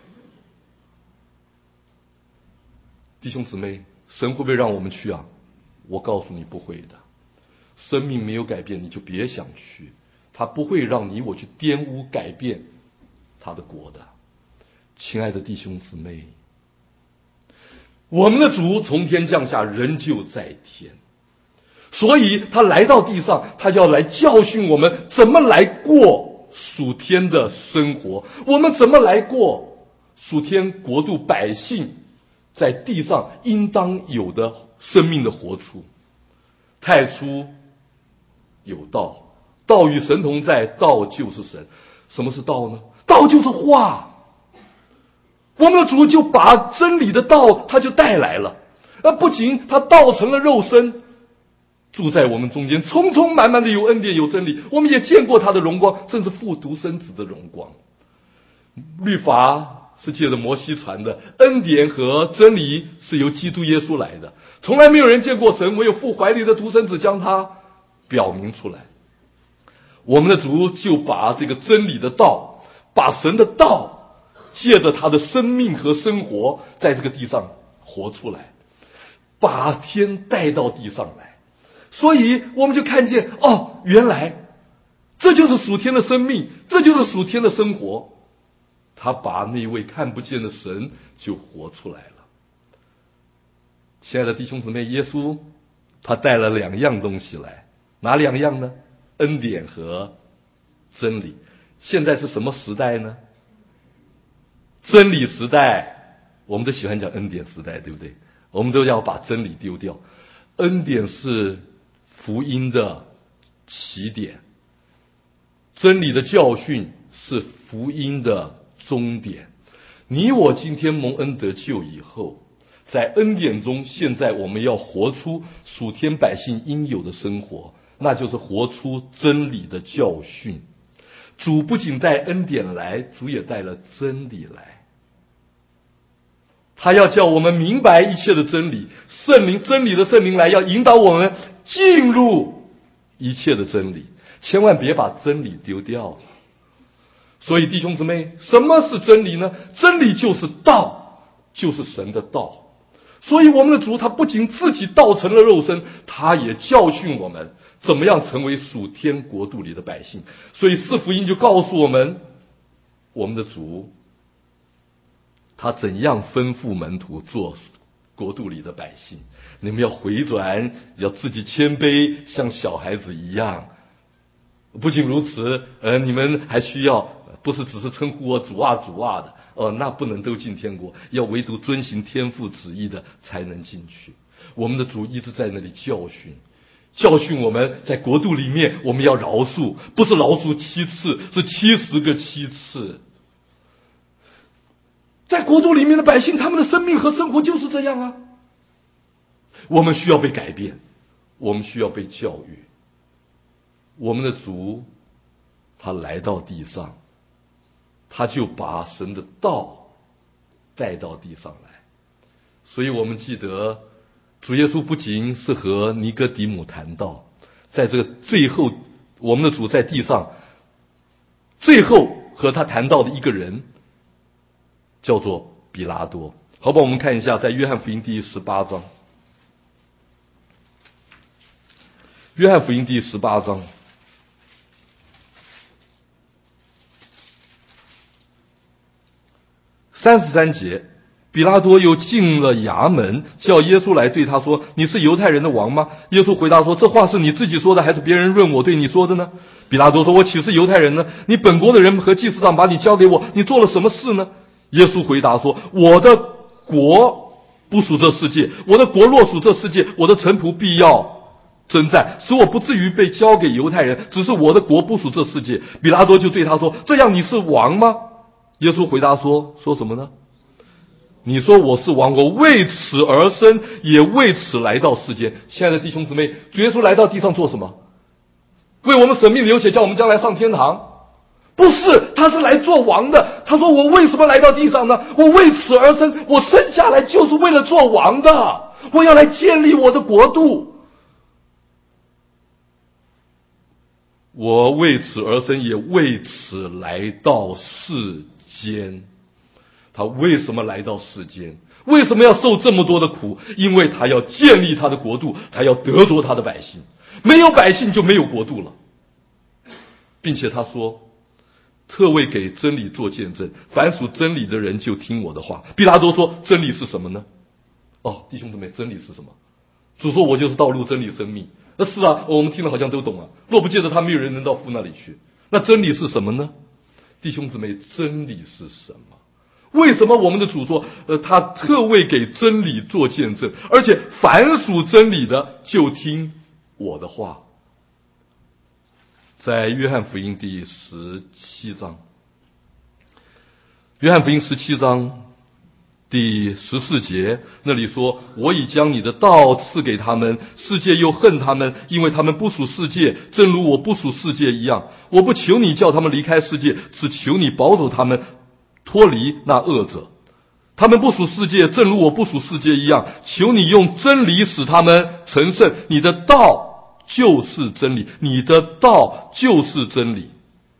弟兄姊妹，神会不会让我们去啊？我告诉你不会的。生命没有改变，你就别想去，他不会让你我去玷污改变他的国的。亲爱的弟兄姊妹，我们的主从天降下，仍旧在天，所以他来到地上，他就要来教训我们怎么来过属天的生活，我们怎么来过属天国度百姓在地上应当有的生命的活出。太初有道，道与神同在，道就是神。什么是道呢？道就是话。我们的主就把真理的道他就带来了，而不仅他道成了肉身，住在我们中间，充充满满的有恩典有真理。我们也见过他的荣光，正是父独生子的荣光。律法是借着摩西传的，恩典和真理是由基督耶稣来的。从来没有人见过神，唯有父怀里的独生子将他表明出来。我们的主就把这个真理的道，把神的道借着他的生命和生活在这个地上活出来，把天带到地上来。所以我们就看见，哦，原来这就是属天的生命，这就是属天的生活。他把那位看不见的神就活出来了。亲爱的弟兄姊妹，耶稣他带了两样东西来，哪两样呢？恩典和真理。现在是什么时代呢？真理时代。我们都喜欢讲恩典时代，对不对？我们都要把真理丢掉。恩典是福音的起点，真理的教训是福音的终点。你我今天蒙恩得救以后，在恩典中，现在我们要活出属天百姓应有的生活，那就是活出真理的教训。主不仅带恩典来，主也带了真理来。他要叫我们明白一切的真理，圣灵真理的圣灵来，要引导我们进入一切的真理，千万别把真理丢掉。所以弟兄姊妹，什么是真理呢？真理就是道，就是神的道。 所以我们的主他不仅自己道成了肉身，他也教训我们怎么样成为属天国度里的百姓。所以四福音就告诉我们，我们的主他怎样吩咐门徒做国度里的百姓。你们要回转，要自己谦卑，像小孩子一样。不仅如此，呃，你们还需要不是只是称呼我主啊主啊的，哦，那不能都进天国，要唯独遵行天父旨意的才能进去。我们的主一直在那里教训，教训我们在国度里面我们要饶恕，不是饶恕七次，是七十个七次。在国度里面的百姓，他们的生命和生活就是这样啊。我们需要被改变，我们需要被教育。我们的主他来到地上，他就把神的道带到地上来。所以我们记得主耶稣不仅是和尼哥底母谈道，在这个最后我们的主在地上最后和他谈到的一个人叫做比拉多。好吧，我们看一下在约翰福音第十八章，约翰福音第十八章三十三节，比拉多又进了衙门，叫耶稣来，对他说：“你是犹太人的王吗？”耶稣回答说：“这话是你自己说的，还是别人论我对你说的呢？”比拉多说：“我岂是犹太人呢？你本国的人和祭司长把你交给我，你做了什么事呢？”耶稣回答说：“我的国不属这世界，我的国若属这世界，我的臣仆必要征战，使我不至于被交给犹太人。只是我的国不属这世界。”比拉多就对他说：“这样你是王吗？”耶稣回答说：“说什么呢？你说我是王，我为此而生，也为此来到世间。”亲爱的弟兄姊妹，主耶稣来到地上做什么？为我们舍命流血，叫我们将来上天堂？不是，他是来做王的。他说：“我为什么来到地上呢？我为此而生，我生下来就是为了做王的，我要来建立我的国度。我为此而生，也为此来到世间。”他为什么来到世间？为什么要受这么多的苦？因为他要建立他的国度，他要得着他的百姓。没有百姓就没有国度了。并且他说，特为给真理做见证，凡属真理的人就听我的话。比拉多说，真理是什么呢？哦，弟兄姊妹，真理是什么？主说，我就是道路真理生命。那是啊，我们听了好像都懂啊。若不借着他，没有人能到父那里去。那真理是什么呢？弟兄姊妹，真理是什么？为什么我们的主说，呃，他特为给真理做见证，而且凡属真理的就听我的话？在约翰福音第十七章，约翰福音十七章第十四节那里说：“我已将你的道赐给他们，世界又恨他们，因为他们不属世界，正如我不属世界一样。我不求你叫他们离开世界，只求你保守他们脱离那恶者。他们不属世界，正如我不属世界一样。求你用真理使他们成圣。你的道就是真理，你的道就是真理。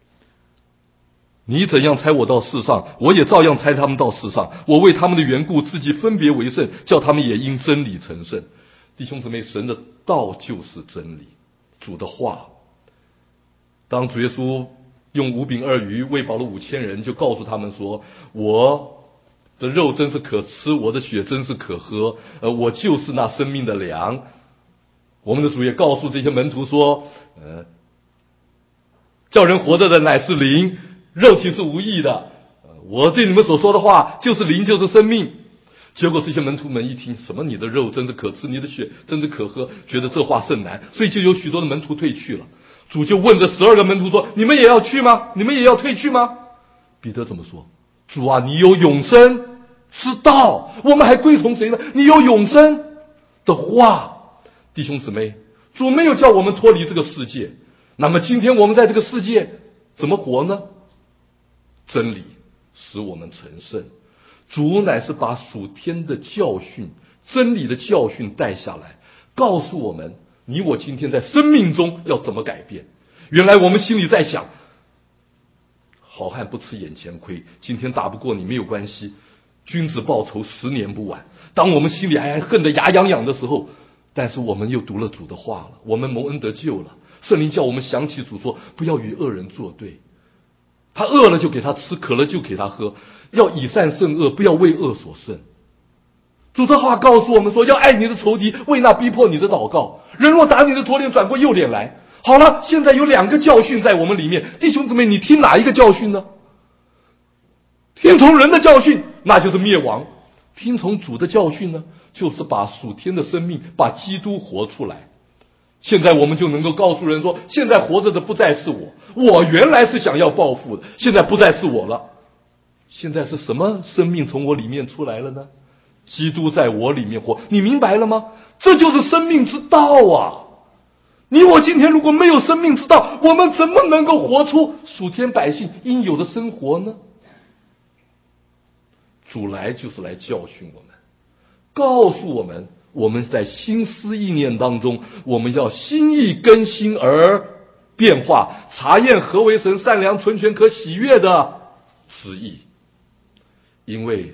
你怎样差我到世上，我也照样差他们到世上。我为他们的缘故，自己分别为圣，叫他们也因真理成圣。”弟兄姊妹，神的道就是真理，主的话。当主耶稣用五饼二鱼喂饱了五千人，就告诉他们说：“我的肉真是可吃，我的血真是可喝，呃，我就是那生命的粮。”我们的主也告诉这些门徒说：“呃，叫人活着的乃是灵，肉体是无益的。呃，我对你们所说的话就是灵，就是生命。”结果这些门徒们一听，什么你的肉真是可吃，你的血真是可喝，觉得这话甚难，所以就有许多的门徒退去了。主就问这十二个门徒说：“你们也要去吗？你们也要退去吗？”彼得怎么说？主啊，你有永生之道，我们还归从谁呢？你有永生的话。弟兄姊妹，主没有叫我们脱离这个世界，那么今天我们在这个世界怎么活呢？真理使我们成圣，主乃是把属天的教训、真理的教训带下来，告诉我们你我今天在生命中要怎么改变。原来我们心里在想，好汉不吃眼前亏，今天打不过你没有关系， 君子报仇，十年不晚。当我们心里还恨得牙痒痒的时候，但是我们又读了主的话了，我们蒙恩得救了。圣灵叫我们想起主说，不要与恶人作对。他饿了就给他吃，渴了就给他喝，要以善胜恶，不要为恶所胜。主的话告诉我们说，要爱你的仇敌，为那逼迫你的祷告。人若打你的左脸，转过右脸来。好了，现在有两个教训在我们里面，弟兄姊妹，你听哪一个教训呢？听从人的教训，那就是灭亡；听从主的教训呢，就是把属天的生命，把基督活出来。现在我们就能够告诉人说，现在活着的不再是我，我原来是想要报复的，现在不再是我了。现在是什么生命从我里面出来了呢？基督在我里面活，你明白了吗？这就是生命之道啊！你我今天如果没有生命之道，我们怎么能够活出属天百姓应有的生活呢？主来就是来教训我们，告诉我们，我们在心思意念当中，我们要心意更新而变化，查验何为神善良、纯全、可喜悦的旨意。因为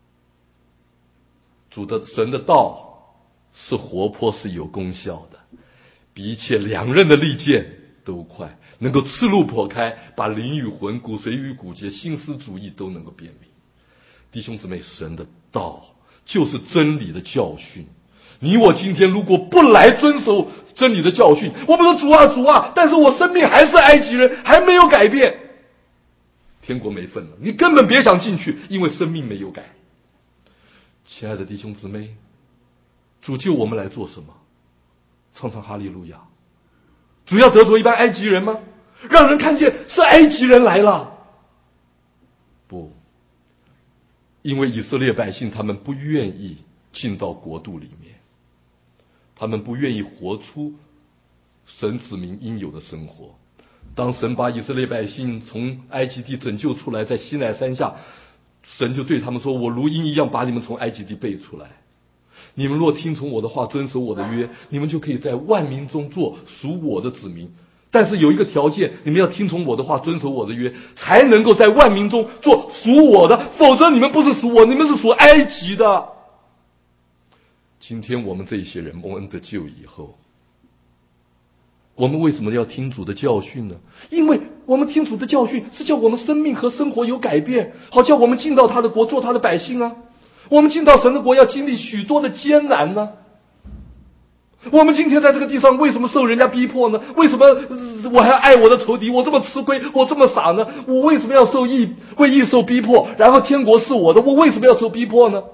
主的神的道是活泼，是有功效的，比一切两刃的利剑都快，能够刺入破开，把灵与魂、骨髓与骨节、心思主意都能够辨明。弟兄姊妹，神的道就是真理的教训。你我今天如果不来遵守真理的教训，我们说主啊主啊，但是我生命还是埃及人，还没有改变，天国没份了，你根本别想进去，因为生命没有改。亲爱的弟兄姊妹，主救我们来做什么？唱唱哈利路亚。主要得着一般埃及人吗？让人看见是埃及人来了？不，因为以色列百姓他们不愿意进到国度里面，他们不愿意活出神子民应有的生活。当神把以色列百姓从埃及地拯救出来，在西奈山下，神就对他们说，我如鹰一样把你们从埃及地背出来，你们若听从我的话，遵守我的约，你们就可以在万民中做属我的子民。但是有一个条件，你们要听从我的话，遵守我的约，才能够在万民中做属我的，否则你们不是属我，你们是属埃及的。今天我们这些人蒙恩得救以后，我们为什么要听主的教训呢？因为我们听主的教训是叫我们生命和生活有改变，好叫我们进到他的国，做他的百姓啊。我们进到神的国要经历许多的艰难呢。我们今天在这个地上为什么受人家逼迫呢？为什么我还要爱我的仇敌？我这么吃亏，我这么傻呢？我为什么要受义为义受逼迫？然后天国是我的，我为什么要受逼迫呢？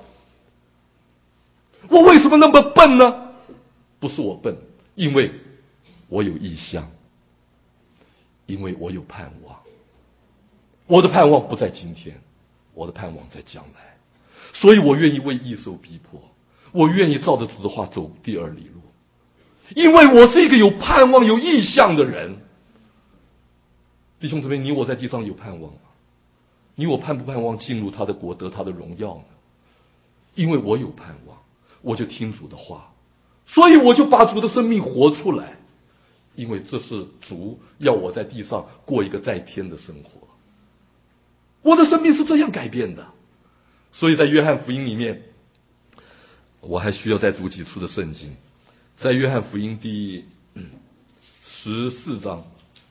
我为什么那么笨呢？不是我笨，因为我有意向，因为我有盼望。我的盼望不在今天，我的盼望在将来，所以我愿意为义受逼迫，我愿意照着主的话走第二里路，因为我是一个有盼望有意向的人。弟兄姊妹，你我在地上有盼望吗？你我盼不盼望进入他的国，得他的荣耀呢？因为我有盼望，我就听主的话，所以我就把主的生命活出来，因为这是主要我在地上过一个在天的生活。我的生命是这样改变的。所以在约翰福音里面，我还需要再读几处的圣经。在约翰福音第十四章，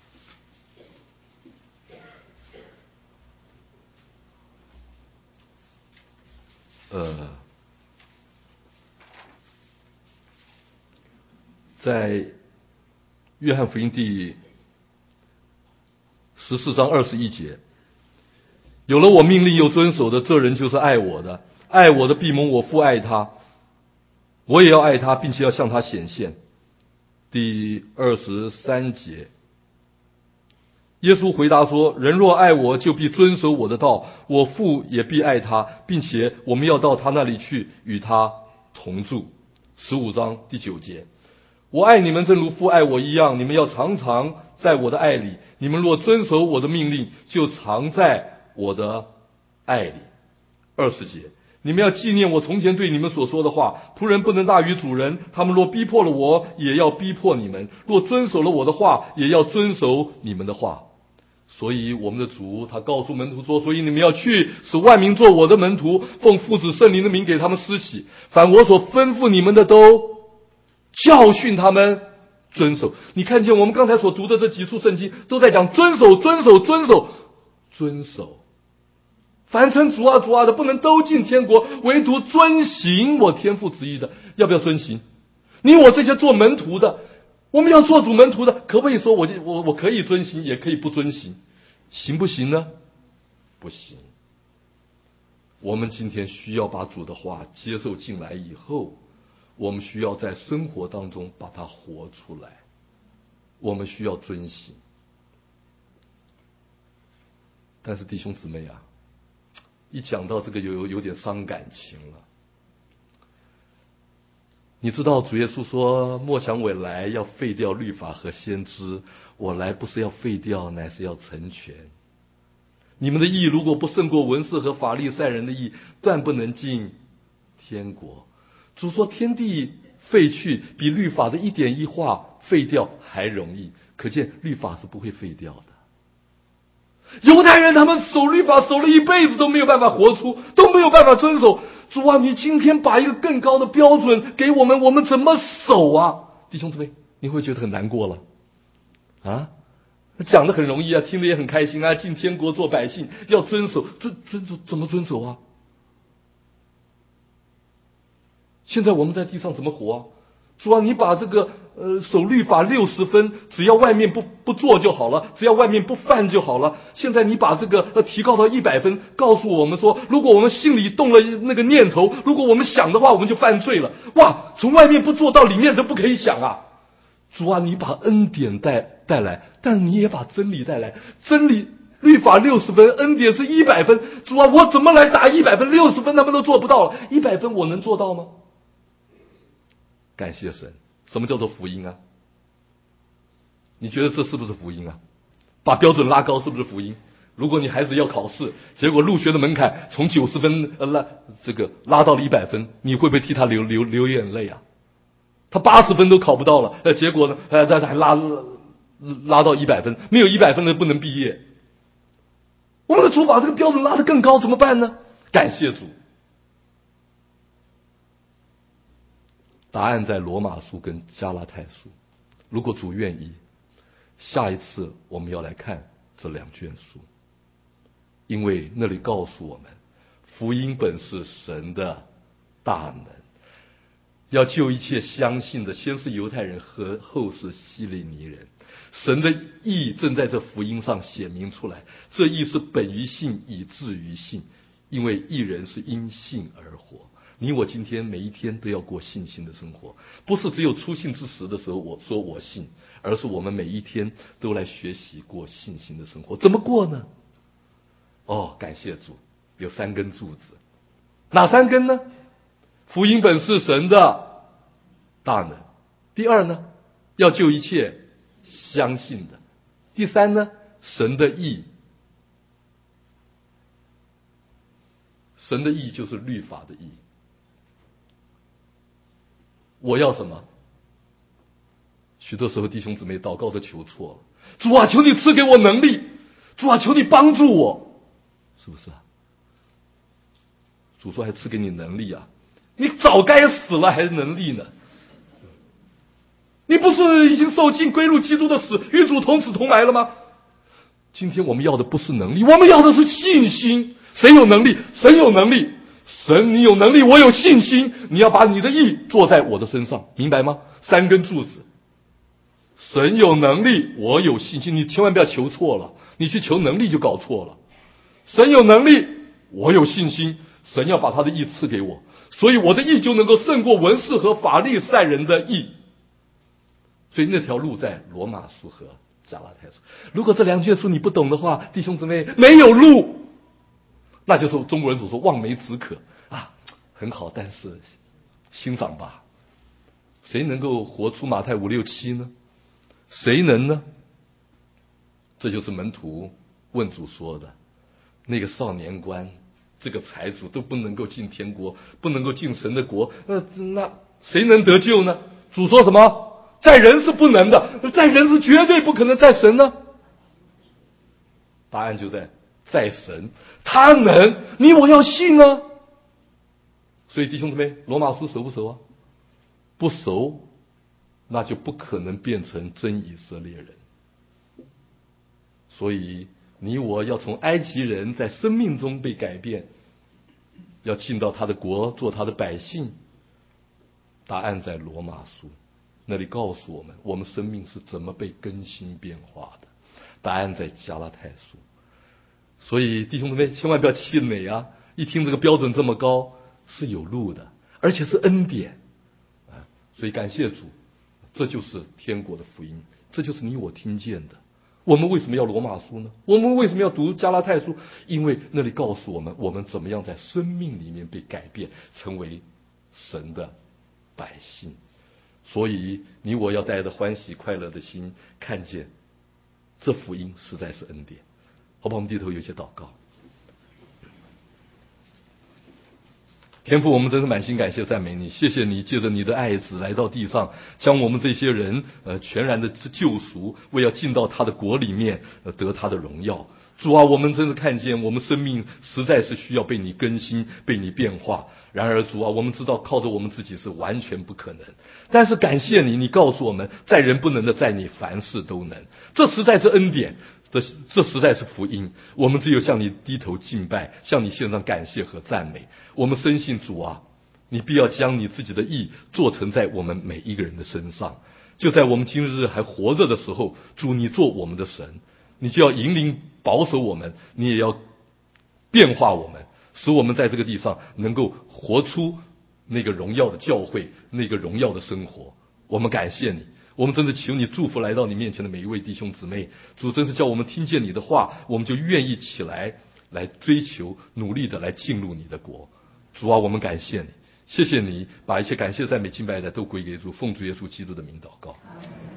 呃，在约翰福音第十四章二十一节，有了我命令又遵守的，这人就是爱我的，爱我的必蒙我父爱他，我也要爱他，并且要向他显现。第二十三节，耶稣回答说，人若爱我，就必遵守我的道，我父也必爱他，并且我们要到他那里去，与他同住。十五章第九节，我爱你们正如父爱我一样，你们要常常在我的爱里，你们若遵守我的命令，就常在我的爱里。二十节，你们要纪念我从前对你们所说的话，仆人不能大于主人，他们若逼迫了我，也要逼迫你们；若遵守了我的话，也要遵守你们的话。 所以我们的主他告诉门徒说，所以你们要去，使万民做我的门徒，奉父子圣灵的名给他们施洗，凡我所吩咐你们的都教训他们遵守。你看见我们刚才所读的这几处圣经都在讲遵守遵守遵守遵守，凡称主啊主啊的不能都进天国，唯独遵行我天父旨意的。要不要遵行？你我这些做门徒的，我们要做主门徒的，可不可以说我我我可以遵行，也可以不遵行？行不行呢？不行。我们今天需要把主的话接受进来以后，我们需要在生活当中把它活出来，我们需要遵行。但是弟兄姊妹啊，一讲到这个有有点伤感情了。你知道主耶稣说，莫想我来要废掉律法和先知，我来不是要废掉，乃是要成全。你们的义如果不胜过文士和法利赛人的义，断不能进天国。主说天地废去比律法的一点一画废掉还容易，可见律法是不会废掉的。犹太人他们守律法守了一辈子都没有办法活出，都没有办法遵守。主啊，你今天把一个更高的标准给我们，我们怎么守啊？弟兄姊妹，你会觉得很难过了啊？讲得很容易啊，听得也很开心啊，进天国做百姓要遵守，遵遵守怎么遵守啊？现在我们在地上怎么活啊？主啊，你把这个呃守律法六十分，只要外面不不做就好了，只要外面不犯就好了。现在你把这个呃提高到一百分，告诉我们说，如果我们心里动了那个念头，如果我们想的话，我们就犯罪了。哇，从外面不做到里面都不可以想啊！主啊，你把恩典带带来，但你也把真理带来。真理律法六十分，恩典是一百分。主啊，我怎么来打一百分？六十分他们都做不到了，一百分我能做到吗？感谢神。什么叫做福音啊？你觉得这是不是福音啊？把标准拉高是不是福音？如果你孩子要考试，结果入学的门槛从九十分呃拉这个拉到了一百分，你会不会替他流流流眼泪啊？他八十分都考不到了，呃，结果呢，呃，他还拉拉到一百分，没有一百分的不能毕业。我们的主把这个标准拉得更高，怎么办呢？感谢主。答案在罗马书跟加拉太书。如果主愿意，下一次我们要来看这两卷书，因为那里告诉我们，福音本是神的大能，要救一切相信的，先是犹太人和后是希利尼人。神的义正在这福音上显明出来，这义是本于信以至于信，因为义人是因信而活。你我今天每一天都要过信心的生活，不是只有出信之时的时候我说我信，而是我们每一天都来学习过信心的生活。怎么过呢？哦，感谢主，有三根柱子。哪三根呢？福音本是神的大能。第二呢，要救一切相信的。第三呢，神的义。神的义就是律法的义。我要什么？许多时候弟兄姊妹祷告都求错了。主啊，求你赐给我能力。主啊，求你帮助我。是不是啊？主说还赐给你能力啊，你早该死了还能力呢？你不是已经受尽归入基督的死，与主同死同埋了吗？今天我们要的不是能力，我们要的是信心。谁有能力？神有能力。神你有能力，我有信心。你要把你的义做在我的身上，明白吗？三根柱子。神有能力，我有信心。你千万不要求错了，你去求能力就搞错了。神有能力，我有信心。神要把他的义赐给我，所以我的义就能够胜过文士和法利赛人的义。所以那条路在罗马书和加拉太书。如果这两卷书你不懂的话，弟兄姊妹，没有路，那就是中国人所说望梅止渴啊，很好，但是欣赏吧。谁能够活出马太五六七呢？谁能呢？这就是门徒问主说的，那个少年官，这个财主都不能够进天国，不能够进神的国，那那谁能得救呢？主说什么？在人是不能的，在人是绝对不可能，在神呢？ 答案就在在神，他能，你我要信呢。所以弟兄姊妹，罗马书熟不熟啊？不熟，那就不可能变成真以色列人。所以你我要从埃及人在生命中被改变，要进到他的国，做他的百姓。答案在罗马书，那里告诉我们，我们生命是怎么被更新变化的。答案在加拉太书。所以弟兄姊妹，千万不要气馁啊！一听这个标准这么高，是有路的，而且是恩典啊！所以感谢主，这就是天国的福音，这就是你我听见的。我们为什么要罗马书呢？我们为什么要读加拉太书？因为那里告诉我们，我们怎么样在生命里面被改变，成为神的百姓。所以你我要带着欢喜快乐的心，看见这福音实在是恩典。好吧，我们低头有些祷告。天父，我们真是满心感谢赞美你，谢谢你借着你的爱子来到地上，将我们这些人呃全然的救赎，为要进到他的国里面，呃得他的荣耀。主啊，我们真是看见我们生命实在是需要被你更新，被你变化。然而主啊，我们知道靠着我们自己是完全不可能，但是感谢你，你告诉我们，在人不能的，在你凡事都能。这实在是恩典，这这实在是福音。我们只有向你低头敬拜，向你献上感谢和赞美。我们深信主啊，你必要将你自己的义做成在我们每一个人的身上。就在我们今日还活着的时候，主你做我们的神，你就要引领保守我们，你也要变化我们，使我们在这个地上能够活出那个荣耀的教会，那个荣耀的生活。我们感谢你，我们真是求你祝福来到你面前的每一位弟兄姊妹。主真是叫我们听见你的话，我们就愿意起来来追求，努力的来进入你的国。主啊，我们感谢你，谢谢你把一切感谢赞美敬拜的都归给主，奉主耶稣基督的名祷告。